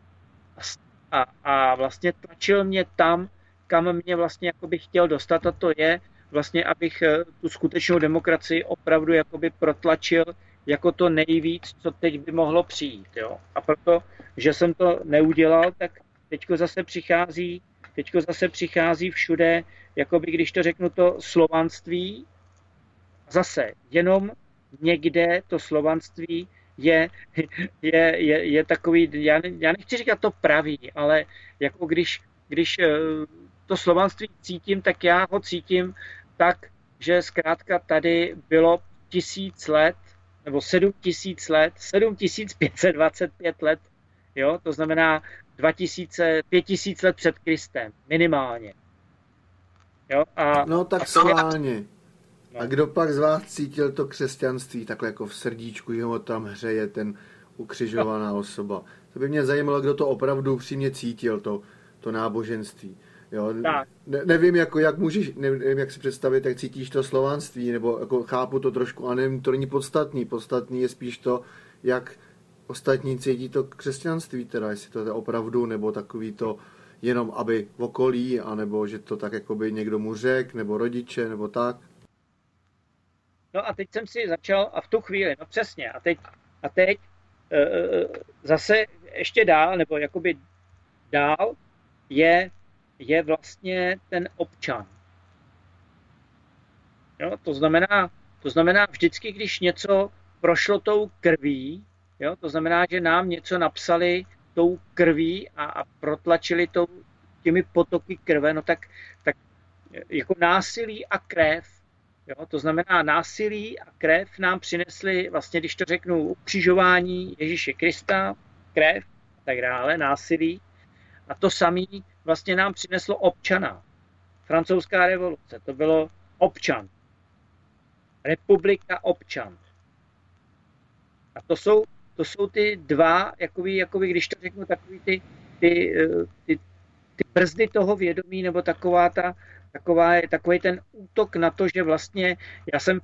a vlastně tlačil mě tam, kam mě vlastně jakoby chtěl dostat, a to je vlastně, abych tu skutečnou demokracii opravdu jakoby protlačil jako to nejvíc, co teď by mohlo přijít. Jo? A proto, že jsem to neudělal, tak teďko zase přichází všude, jakoby, když to řeknu, to slovanství, zase jenom někde to slovanství je takový, já nechci říkat to pravý, ale jako když to slovanství cítím, tak já ho cítím tak, že zkrátka tady bylo 1000 let, nebo 7525 let, jo, to znamená 5000 let před Kristem, minimálně. Jo, no tak schválně. A kdo pak z vás cítil to křesťanství takhle jako v srdíčku, jeho tam hřeje ten ukřižovaná osoba? To by mě zajímalo, kdo to opravdu upřímně cítil, to náboženství. Jo? Nevím, jak si představit, jak cítíš to slovanství, nebo jako chápu to trošku, ale nevím, to není podstatný. Podstatný je spíš to, jak ostatní cítí to křesťanství, teda jestli to je opravdu, nebo takový to jenom aby v okolí, anebo že to tak jako by někdo mu řekl, nebo rodiče, nebo tak. No a teď jsem si začal, a v tu chvíli, no přesně, a teď zase ještě dál, nebo jakoby dál je vlastně ten občan. Jo, to znamená vždycky, když něco prošlo tou krví, jo, to znamená, že nám něco napsali tou krví a protlačili těmi potoky krve, no tak jako násilí a krev, Jo? To znamená, násilí a krev nám přinesly, vlastně, když to řeknu, ukřižování Ježíše Krista, krev a tak dále, násilí. A to samé vlastně nám přineslo občana. Francouzská revoluce, to bylo občan. Republika občan. A to jsou ty dva, jakoby, když to řeknu, takový ty brzdy toho vědomí, nebo takový ten útok na to, že vlastně já jsem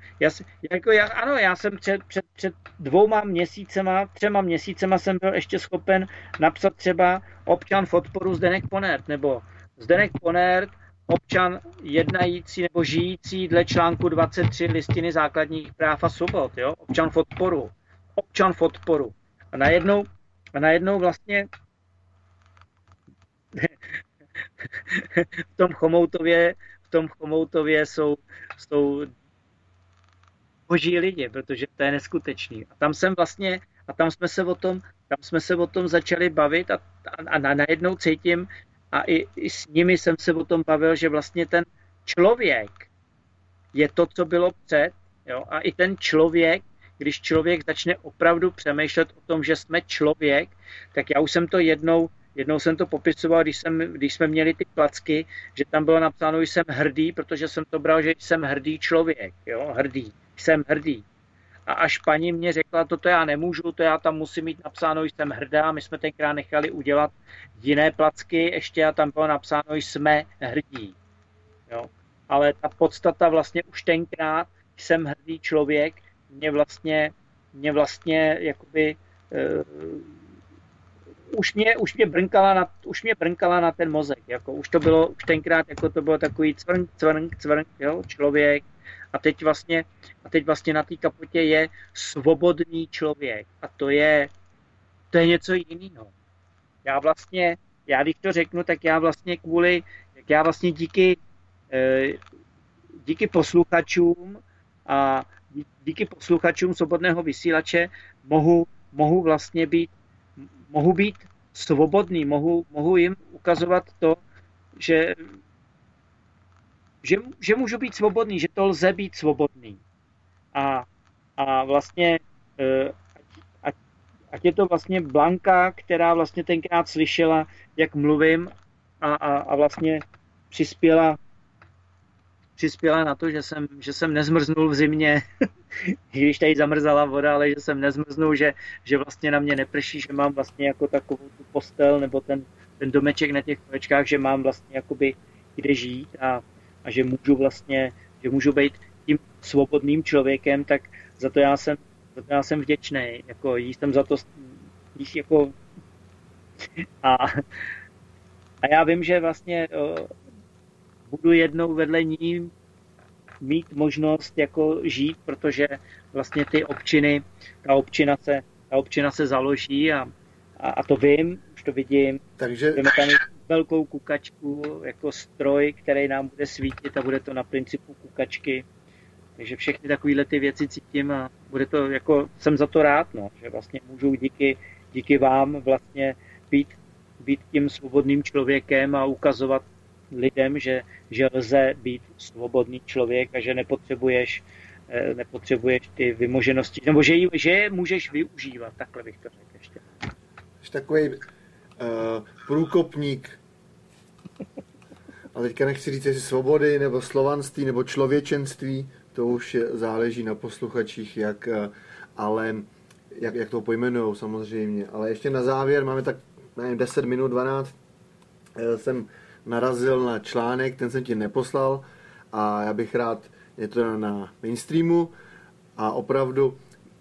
před 3 měsícema jsem byl ještě schopen napsat třeba občan v odporu Zdeněk Ponert, nebo Zdeněk Ponert, občan jednající nebo žijící dle článku 23 Listiny základních práv a svobod, jo? Občan v odporu. A najednou vlastně v tom Chomoutově jsou boží lidi, protože to je neskutečný. A tam jsme se o tom začali bavit a najednou cítím, a i s nimi jsem se o tom bavil, že vlastně ten člověk je to, co bylo před, jo? A i ten člověk, když člověk začne opravdu přemýšlet o tom, že jsme člověk, tak já už jsem to jednou jsem to popisoval, když jsme měli ty placky, že tam bylo napsáno, že jsem hrdý, protože jsem to bral, že jsem hrdý člověk, jo, jsem hrdý. A až paní mě řekla, toto já nemůžu, to já tam musím mít napsáno, že jsem hrdá, my jsme tenkrát nechali udělat jiné placky ještě a tam bylo napsáno, že jsme hrdí. Jo. Ale ta podstata vlastně už tenkrát, jsem hrdý člověk, mě vlastně jakoby už mě brnkala na ten mozek, jako už tenkrát jako to bylo takový cvrnk, jo, člověk a teď vlastně na té kapotě je svobodný člověk a to je něco jiného. Já když to řeknu, tak já vlastně díky posluchačům a díky posluchačům Svobodného vysílače mohu vlastně být svobodný, mohu jim ukazovat to, že můžu být svobodný, že to lze být svobodný. A vlastně ať je to vlastně Blanka, která vlastně tenkrát slyšela, jak mluvím a vlastně přispěla na to, že jsem nezmrznul v zimě, když tady zamrzala voda, ale že jsem nezmrznul, že vlastně na mě neprší, že mám vlastně jako takovou tu postel nebo ten domeček na těch kolečkách, že mám vlastně jakoby kde žít a že můžu být tím svobodným člověkem, tak za to já jsem vděčný. Jako jsem za to jako a já vím, že vlastně budu jednou vedle ní mít možnost jako žít, protože vlastně ta občina se založí a to vím, už to vidím. Takže budeme tam mít velkou kukačku, jako stroj, který nám bude svítit a bude to na principu kukačky. Takže všechny takovéhle ty věci cítím a bude to, jako jsem za to rád, no, že vlastně můžu díky vám vlastně být tím svobodným člověkem a ukazovat lidem, že lze být svobodný člověk a že nepotřebuješ ty vymoženosti, nebo že je můžeš využívat, takhle bych to řekl ještě. Jsi takový průkopník. A teďka nechci říct, jestli svobody, nebo slovanství, nebo člověčenství, to už záleží na posluchačích, jak to pojmenujou samozřejmě. Ale ještě na závěr, máme tak 10 minut, 12, jsem narazil na článek, ten jsem ti neposlal a já bych rád, je to na mainstreamu a opravdu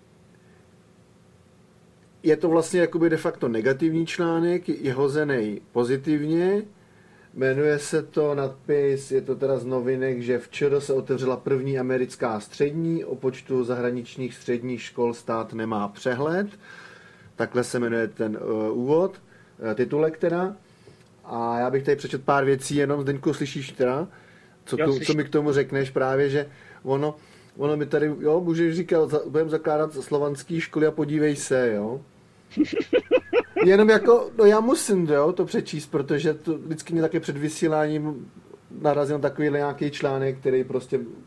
je to vlastně jakoby de facto negativní článek, je hozený pozitivně, jmenuje se to nadpis, je to teda z novinek, že včera se otevřela první americká střední, o počtu zahraničních středních škol stát nemá přehled, takhle se jmenuje ten úvod, titulek teda. A já bych tady přečet pár věcí, jenom Zdeňku, slyšíš teda? Co mi k tomu řekneš právě, že ono mi tady, jo, můžeš říkat, budeme zakládat slovanský školy a podívej se, jo. Jenom jako, no já musím, jo, to přečíst, protože to vždycky mě také před vysíláním narazil takový nějaký článek, který prostě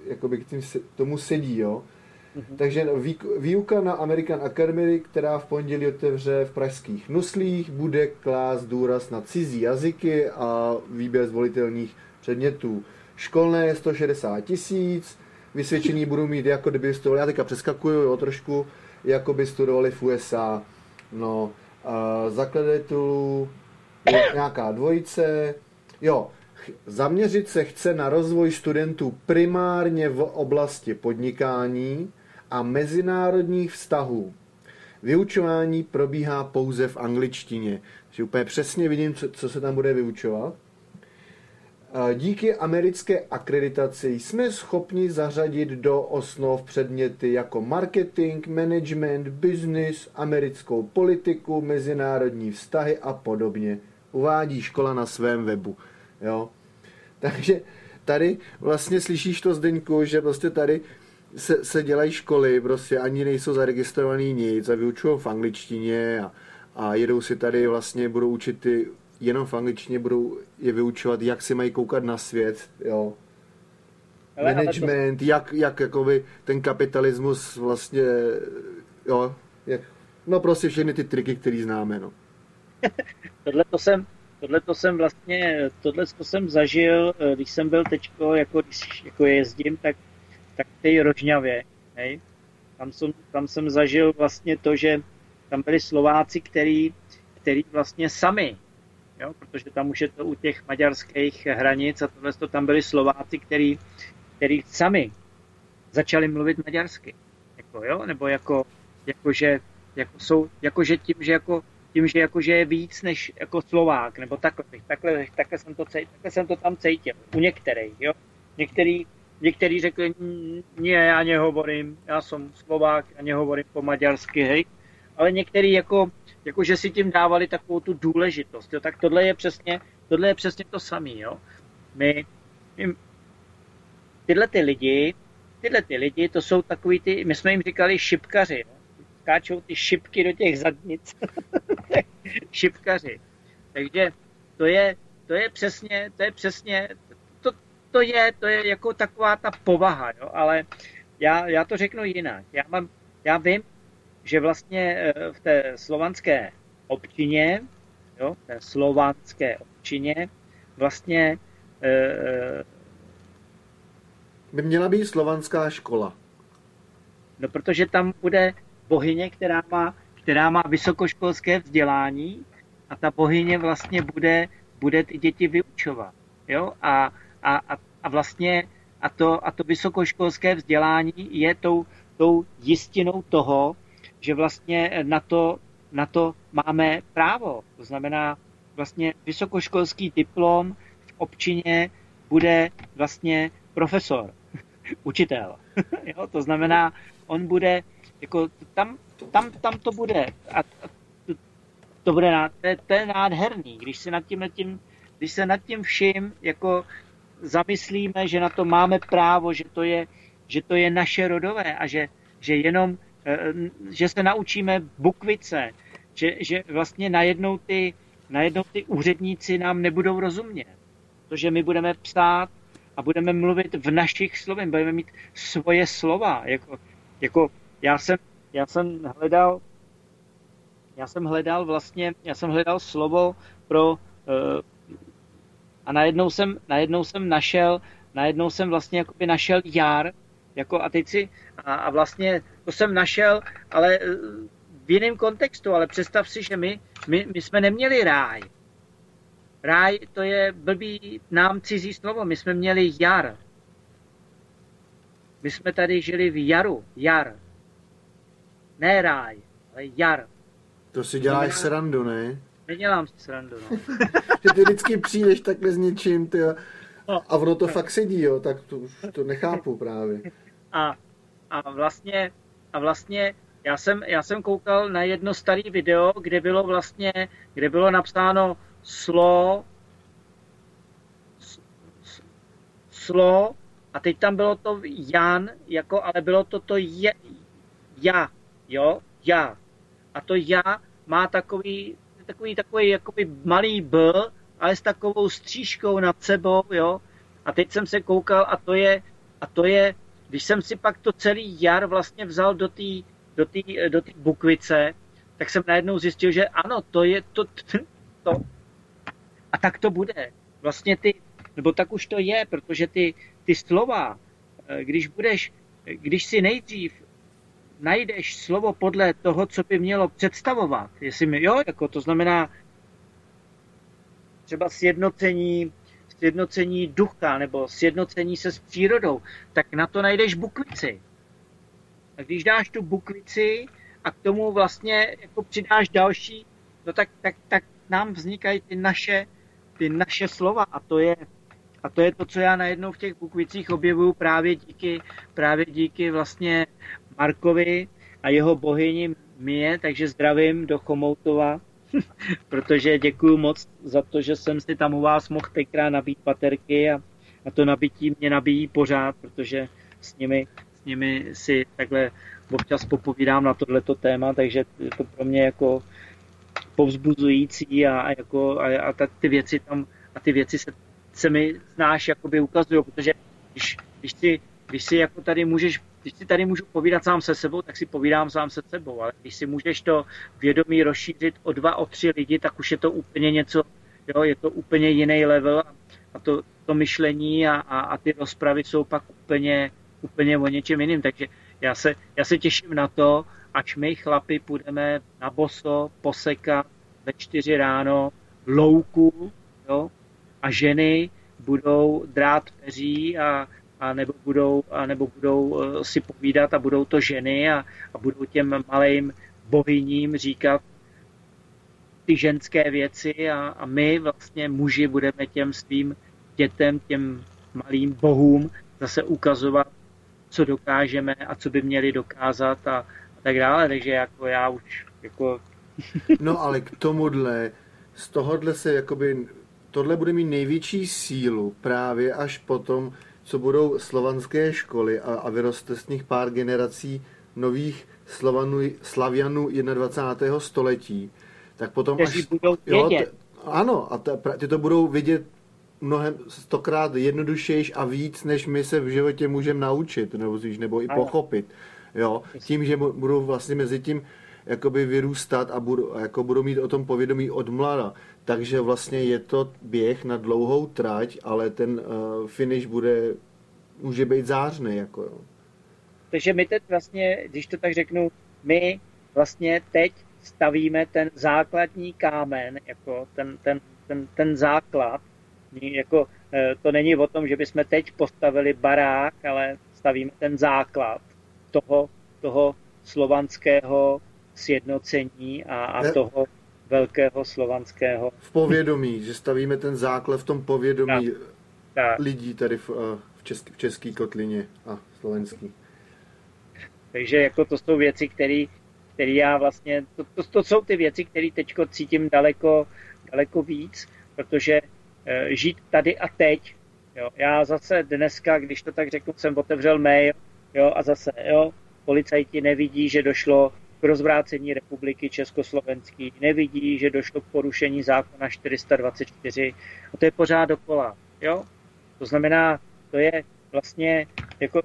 jakoby k tomu sedí, jo. Takže výuka na American Academy, která v pondělí otevře v pražských Nuslích, bude klást důraz na cizí jazyky a výběr zvolitelných předmětů. Školné je 160 000, vysvědčení budou mít, jako kdyby studovali, já teďka přeskakuju, jo, trošku, jako by studovali v USA. No, zakladatelů je nějaká dvojice. Jo, zaměřit se chce na rozvoj studentů primárně v oblasti podnikání a mezinárodních vztahů. Vyučování probíhá pouze v angličtině. Takže úplně přesně vidím, co se tam bude vyučovat. Díky americké akreditaci jsme schopni zařadit do osnov předměty jako marketing, management, business, americkou politiku, mezinárodní vztahy a podobně. Uvádí škola na svém webu. Jo? Takže tady vlastně slyšíš to, Zdeňku, že prostě tady se dělají školy, prostě ani nejsou zaregistrovaný nic a vyučují v angličtině a jedou si tady vlastně, budou učit jenom v angličtině, budou je vyučovat, jak si mají koukat na svět, jo. Management, jak jakoby ten kapitalismus vlastně, jo, no prostě všechny ty triky, které známe, no. Tohle jsem zažil, když jsem byl teďko, jako jezdím, tak v té Rožňavě, hej. Tam jsem zažil vlastně to, že tam byli Slováci, který vlastně sami, jo, protože tam už je to u těch maďarských hranic a tohle to tam byli Slováci, který sami začali mluvit maďarsky, jako, jo, nebo tím, že je víc než jako Slovák, nebo takhle jsem to tam cítil. U některých, jo. Některý řekli, nie, já nehovorím, já jsem Slovák, já nehovorím po maďarsky, hej. Ale některý jako že si tím dávali takovou tu důležitost, jo. Tak tohle je přesně to samé, jo. Tyhle ty lidi, to jsou takový my jsme jim říkali šipkaři, jo. Skáčou ty šipky do těch zadnic. Šipkaři. Takže to je jako taková ta povaha, jo, ale já to řeknu jinak. Já vím, že vlastně v té slovanské občině, jo, vlastně by měla být slovanská škola. No, protože tam bude bohyně, která má vysokoškolské vzdělání a ta bohyně vlastně bude ty děti vyučovat. Jo? A vlastně to vysokoškolské vzdělání je tou jistinou toho, že vlastně na to máme právo. To znamená, vlastně vysokoškolský diplom v občině bude vlastně profesor, učitel. Jo? To znamená, on bude, jako tam to bude. A to je nádherný, když se nad tím vším jako zamyslíme, že na to máme právo, že to je naše rodové a že se naučíme bukvice, že vlastně najednou ty úředníci nám nebudou rozumět. Protože my budeme psát a budeme mluvit v našich slovech, budeme mít svoje slova. Jako já jsem hledal slovo pro a najednou jsem vlastně jakoby našel jar, jako a teď a vlastně to jsem našel, ale v jiném kontextu, ale představ si, že my jsme neměli ráj. Ráj to je blbý nám cizí slovo, my jsme měli jar. My jsme tady žili v jaru, jar. Ne ráj, ale jar. To si děláš srandu, ne? Nedělám si srandu, no. Že ty vždycky přijdeš takhle s něčím, ty, a ono to fakt sedí, jo, tak to nechápu právě. A vlastně já jsem koukal na jedno staré video, kde bylo napsáno slo a teď tam bylo to Jan, jako, ale bylo to ja, jo, ja. A to ja má takový jakoby malý b, ale s takovou střížkou nad sebou, jo. A teď jsem se koukal a A to je, když jsem si pak to celý jar vlastně vzal do té bukvice, tak jsem najednou zjistil, že ano, to je to. A tak to bude. Vlastně nebo tak už to je, protože ty slova, když si nejdřív najdeš slovo podle toho, co by mělo představovat, jako to znamená třeba sjednocení ducha nebo sjednocení se s přírodou, tak na to najdeš bukvici. A když dáš tu bukvici a k tomu vlastně jako přidáš další, no tak nám vznikají ty naše slova a to je to, co já najednou v těch bukvicích objevuju právě díky vlastně Markovi a jeho bohyni Mie, takže zdravím do Chomoutova, protože děkuju moc za to, že jsem si tam u vás mohl tenkrát nabít baterky a to nabití mě nabíjí pořád, protože s nimi si takhle občas popovídám na tohleto téma, takže je to pro mě jako povzbuzující a ty věci se mi znáš jakoby ukazují, protože když si jako tady můžu povídat sám se sebou, tak si povídám sám se sebou, ale když si můžeš to vědomí rozšířit o 2, o 3 lidi, tak už je to úplně něco, jo, je to úplně jiný level a to myšlení a ty rozpravy jsou pak úplně o něčem jiným, takže já se těším na to, až my chlapi půjdeme na boso posekat ve 4 ráno louku, jo, a ženy budou drát peří a nebo budou si povídat a budou to ženy a budou těm malým bohyním říkat ty ženské věci a my vlastně muži budeme těm svým dětem, těm malým bohům zase ukazovat, co dokážeme a co by měli dokázat a tak dále, takže jako já už jako... No ale k tomuhle, z tohohle se jakoby, tohle bude mít největší sílu právě až potom, co budou slovanské školy a vyroste z nich pár generací nových Slavianů 21. století, tak potom až... budou vědět. Ano, a ty to budou vidět mnohem 100krát jednodušeji a víc, než my se v životě můžeme naučit, nebo i pochopit. Jo? Tím, že budou vlastně mezi tím jakoby vyrůstat a budou mít o tom povědomí od mlada. Takže vlastně je to běh na dlouhou trať, ale ten finish může být zářný. Jako, jo. Takže my teď vlastně, když to tak řeknu, my vlastně teď stavíme ten základní kámen, jako ten základ. Jako, to není o tom, že bychom teď postavili barák, ale stavíme ten základ toho slovanského sjednocení a toho velkého slovanského. V povědomí, že stavíme ten základ v tom povědomí lidí tady v české kotlině a slovenský. Takže jako to jsou věci, které já vlastně, to jsou ty věci, které teďko cítím daleko víc, protože žít tady a teď, jo, já zase dneska, když to tak řeknu, jsem otevřel mail, jo, a zase, jo, policajti nevidí, že došlo k rozvrácení republiky československý, nevidí, že došlo k porušení zákona 424 a to je pořád dokola, jo. To znamená, to je vlastně jako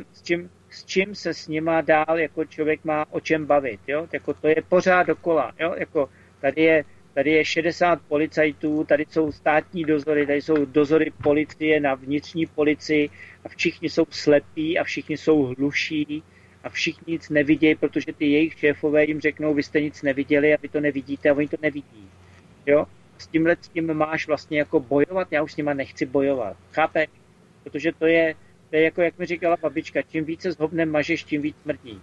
s čím se s nima dál jako člověk má o čem bavit, jo. Jako to je pořád dokola, jo. Jako tady je 60 policajtů, tady jsou státní dozory, tady jsou dozory policie na vnitřní policii a všichni jsou slepí a všichni jsou hluší a všichni nic nevidějí, protože ty jejich šéfové jim řeknou, vy jste nic neviděli a vy to nevidíte a oni to nevidí. Jo? S tím máš vlastně jako bojovat, já už s nima nechci bojovat. Chápeš? Protože to je jako, jak mi říkala babička, čím více zhobnem mažeš, tím víc smrdí.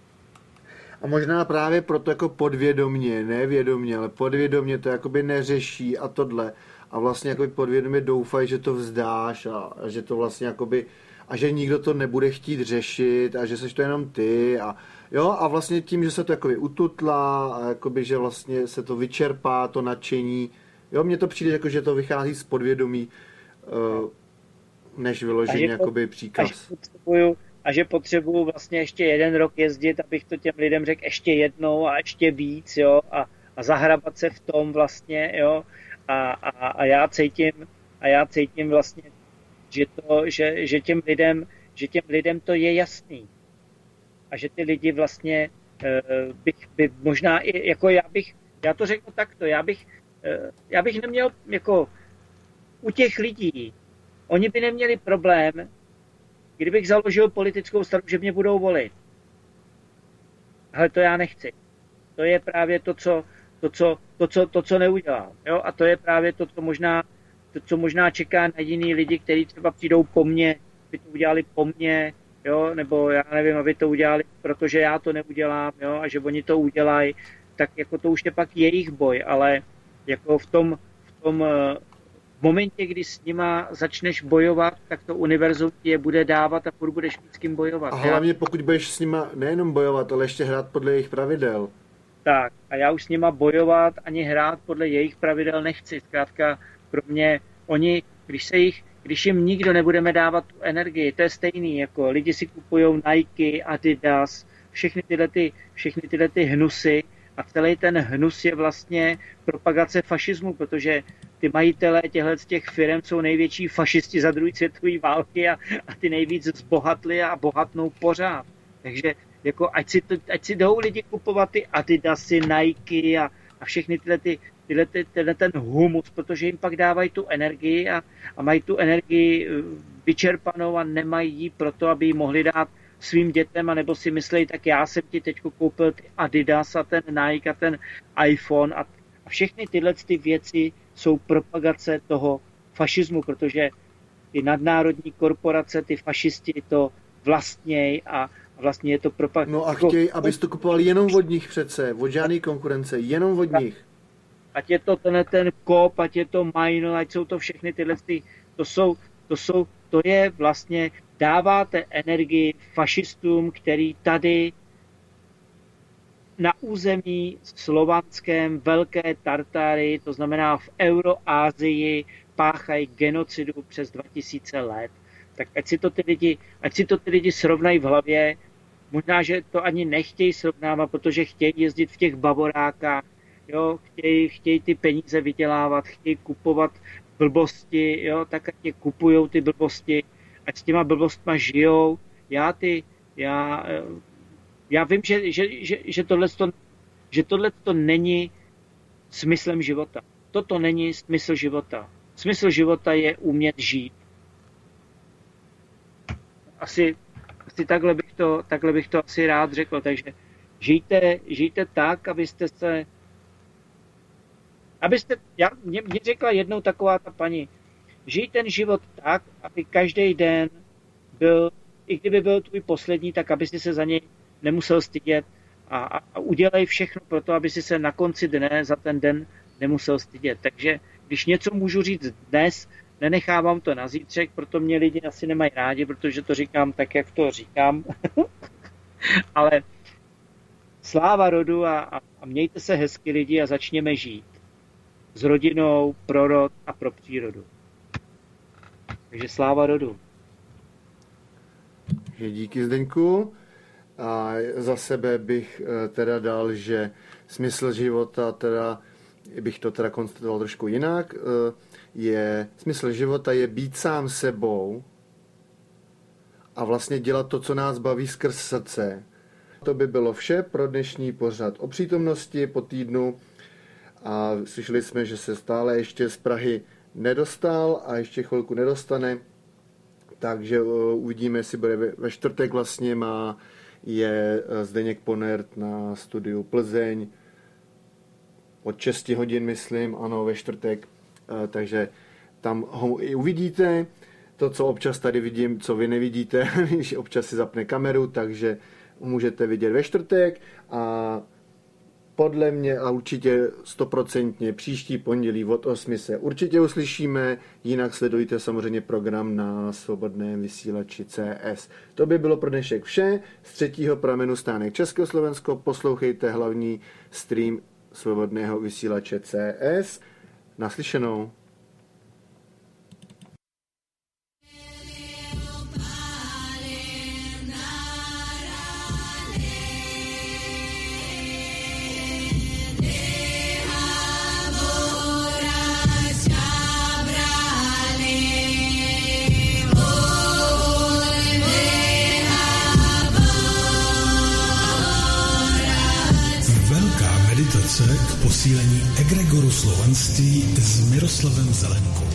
A možná právě proto jako podvědomě, ne vědomě, ale podvědomě to jakoby neřeší a tohle. A vlastně jakoby podvědomě doufají, že to vzdáš a že to vlastně jakoby, a že nikdo to nebude chtít řešit a že seš to jenom ty a jo, a vlastně tím, že se to jakoby ututlá a jakoby, že vlastně se to vyčerpá, to nadšení. Jo, mně to přijde jako, že to vychází z podvědomí, než vyloženě jakoby příkaz. A že potřebuju vlastně ještě 1 rok jezdit, abych to těm lidem řekl ještě jednou a ještě víc, jo, a zahrabat se v tom vlastně, jo, a já cítím vlastně, že těm lidem, že těm lidem to je jasný. A že ty lidi vlastně by možná i, jako já to řeknu takto, já bych neměl, jako u těch lidí, oni by neměli problém, kdybych založil politickou stranu, že mě budou volit. Ale to já nechci. To je právě to, co neudělám. Jo? A to je právě to, co možná čeká na jiný lidi, kteří třeba přijdou po mně, aby to udělali po mně, jo? Nebo já nevím, aby to udělali, protože já to neudělám, jo? A že oni to udělají, tak jako to už je pak jejich boj, ale jako v tom momentě, kdy s nima začneš bojovat, tak to univerzum je bude dávat a furt budeš mít s kým bojovat. A hlavně pokud budeš s nima nejenom bojovat, ale ještě hrát podle jejich pravidel. Tak, a já už s nima bojovat ani hrát podle jejich pravidel nechci. Zkrátka pro mě, oni, když jim nikdo nebudeme dávat tu energii, to je stejný, jako lidi si kupujou Nike, Adidas, všechny tyhle hnusy, a celý ten hnus je vlastně propagace fašismu, protože ty majitelé těch firm jsou největší fašisti za druhé světové války a ty nejvíc zbohatli a bohatnou pořád. Takže jako ať si jdou lidi kupovat ty Adidasy, Nike a všechny tyhle ten humus, protože jim pak dávají tu energii a mají tu energii vyčerpanou a nemají ji proto, aby ji mohli dát svým dětem, anebo si myslejí, tak já jsem ti teď koupil ty Adidas a ten Nike a ten iPhone a všechny tyhle ty věci jsou propagace toho fašismu, protože ty nadnárodní korporace, ty fašisti to vlastnějí a vlastně je to propagace. No a chtějí, abys to kupoval jenom od nich přece, od žádný konkurence, jenom od nich. Ať je to ten Coop, ať je to Minor, ať jsou to všechny tyhle, to je vlastně, dáváte energii fašistům, který tady na území slovanském Velké Tartáry, to znamená v Euroázii, páchají genocidu přes 2000 let. Tak ať si to ty lidi srovnají v hlavě, možná, že to ani nechtějí srovnávat, protože chtějí jezdit v těch bavorákách, jo, chtějí ty peníze vydělávat, chtějí kupovat blbosti, jo, tak ať je kupujou ty blbosti, ať s těma blbostma žijou. Já vím, že tohle není smyslem života. Toto není smysl života. Smysl života je umět žít. Asi takhle bych to asi rád řekl. Takže žijte tak, mě řekla jednou taková ta paní, žij ten život tak, aby každý den byl, i kdyby byl tvůj poslední, tak aby si se za něj nemusel stydět a udělej všechno pro to, aby si se na konci dne za ten den nemusel stydět. Takže když něco můžu říct dnes, nenechávám to na zítřek, proto mě lidi asi nemají rádi, protože to říkám tak, jak to říkám. Ale sláva rodu a mějte se hezky lidi a začněme žít. S rodinou, pro rod a pro přírodu. Takže sláva rodu. Díky, Zdeňku. A za sebe bych teda dal, že smysl života, teda bych to teda konstatoval trošku jinak, smysl života je být sám sebou a vlastně dělat to, co nás baví skrz srdce. To by bylo vše pro dnešní pořad o přítomnosti po týdnu a slyšeli jsme, že se stále ještě z Prahy nedostal a ještě chvilku nedostane, takže uvidíme, jestli bude ve čtvrtek vlastně je Zdeněk Ponert na studiu Plzeň od 6 hodin, myslím, ano, ve čtvrtek, takže tam ho i uvidíte. To, co občas tady vidím, co vy nevidíte, když občas si zapne kameru, takže můžete vidět ve čtvrtek a podle mě a určitě 100% příští pondělí od 8 se určitě uslyšíme, jinak sledujte samozřejmě program na svobodném vysílači CS. To by bylo pro dnešek vše. Z 3. pramenu Stánek Československo poslouchejte hlavní stream svobodného vysílače CS. Naslyšenou. inspirace k posílení egregoru slovanství s Miroslavem Zelenkou.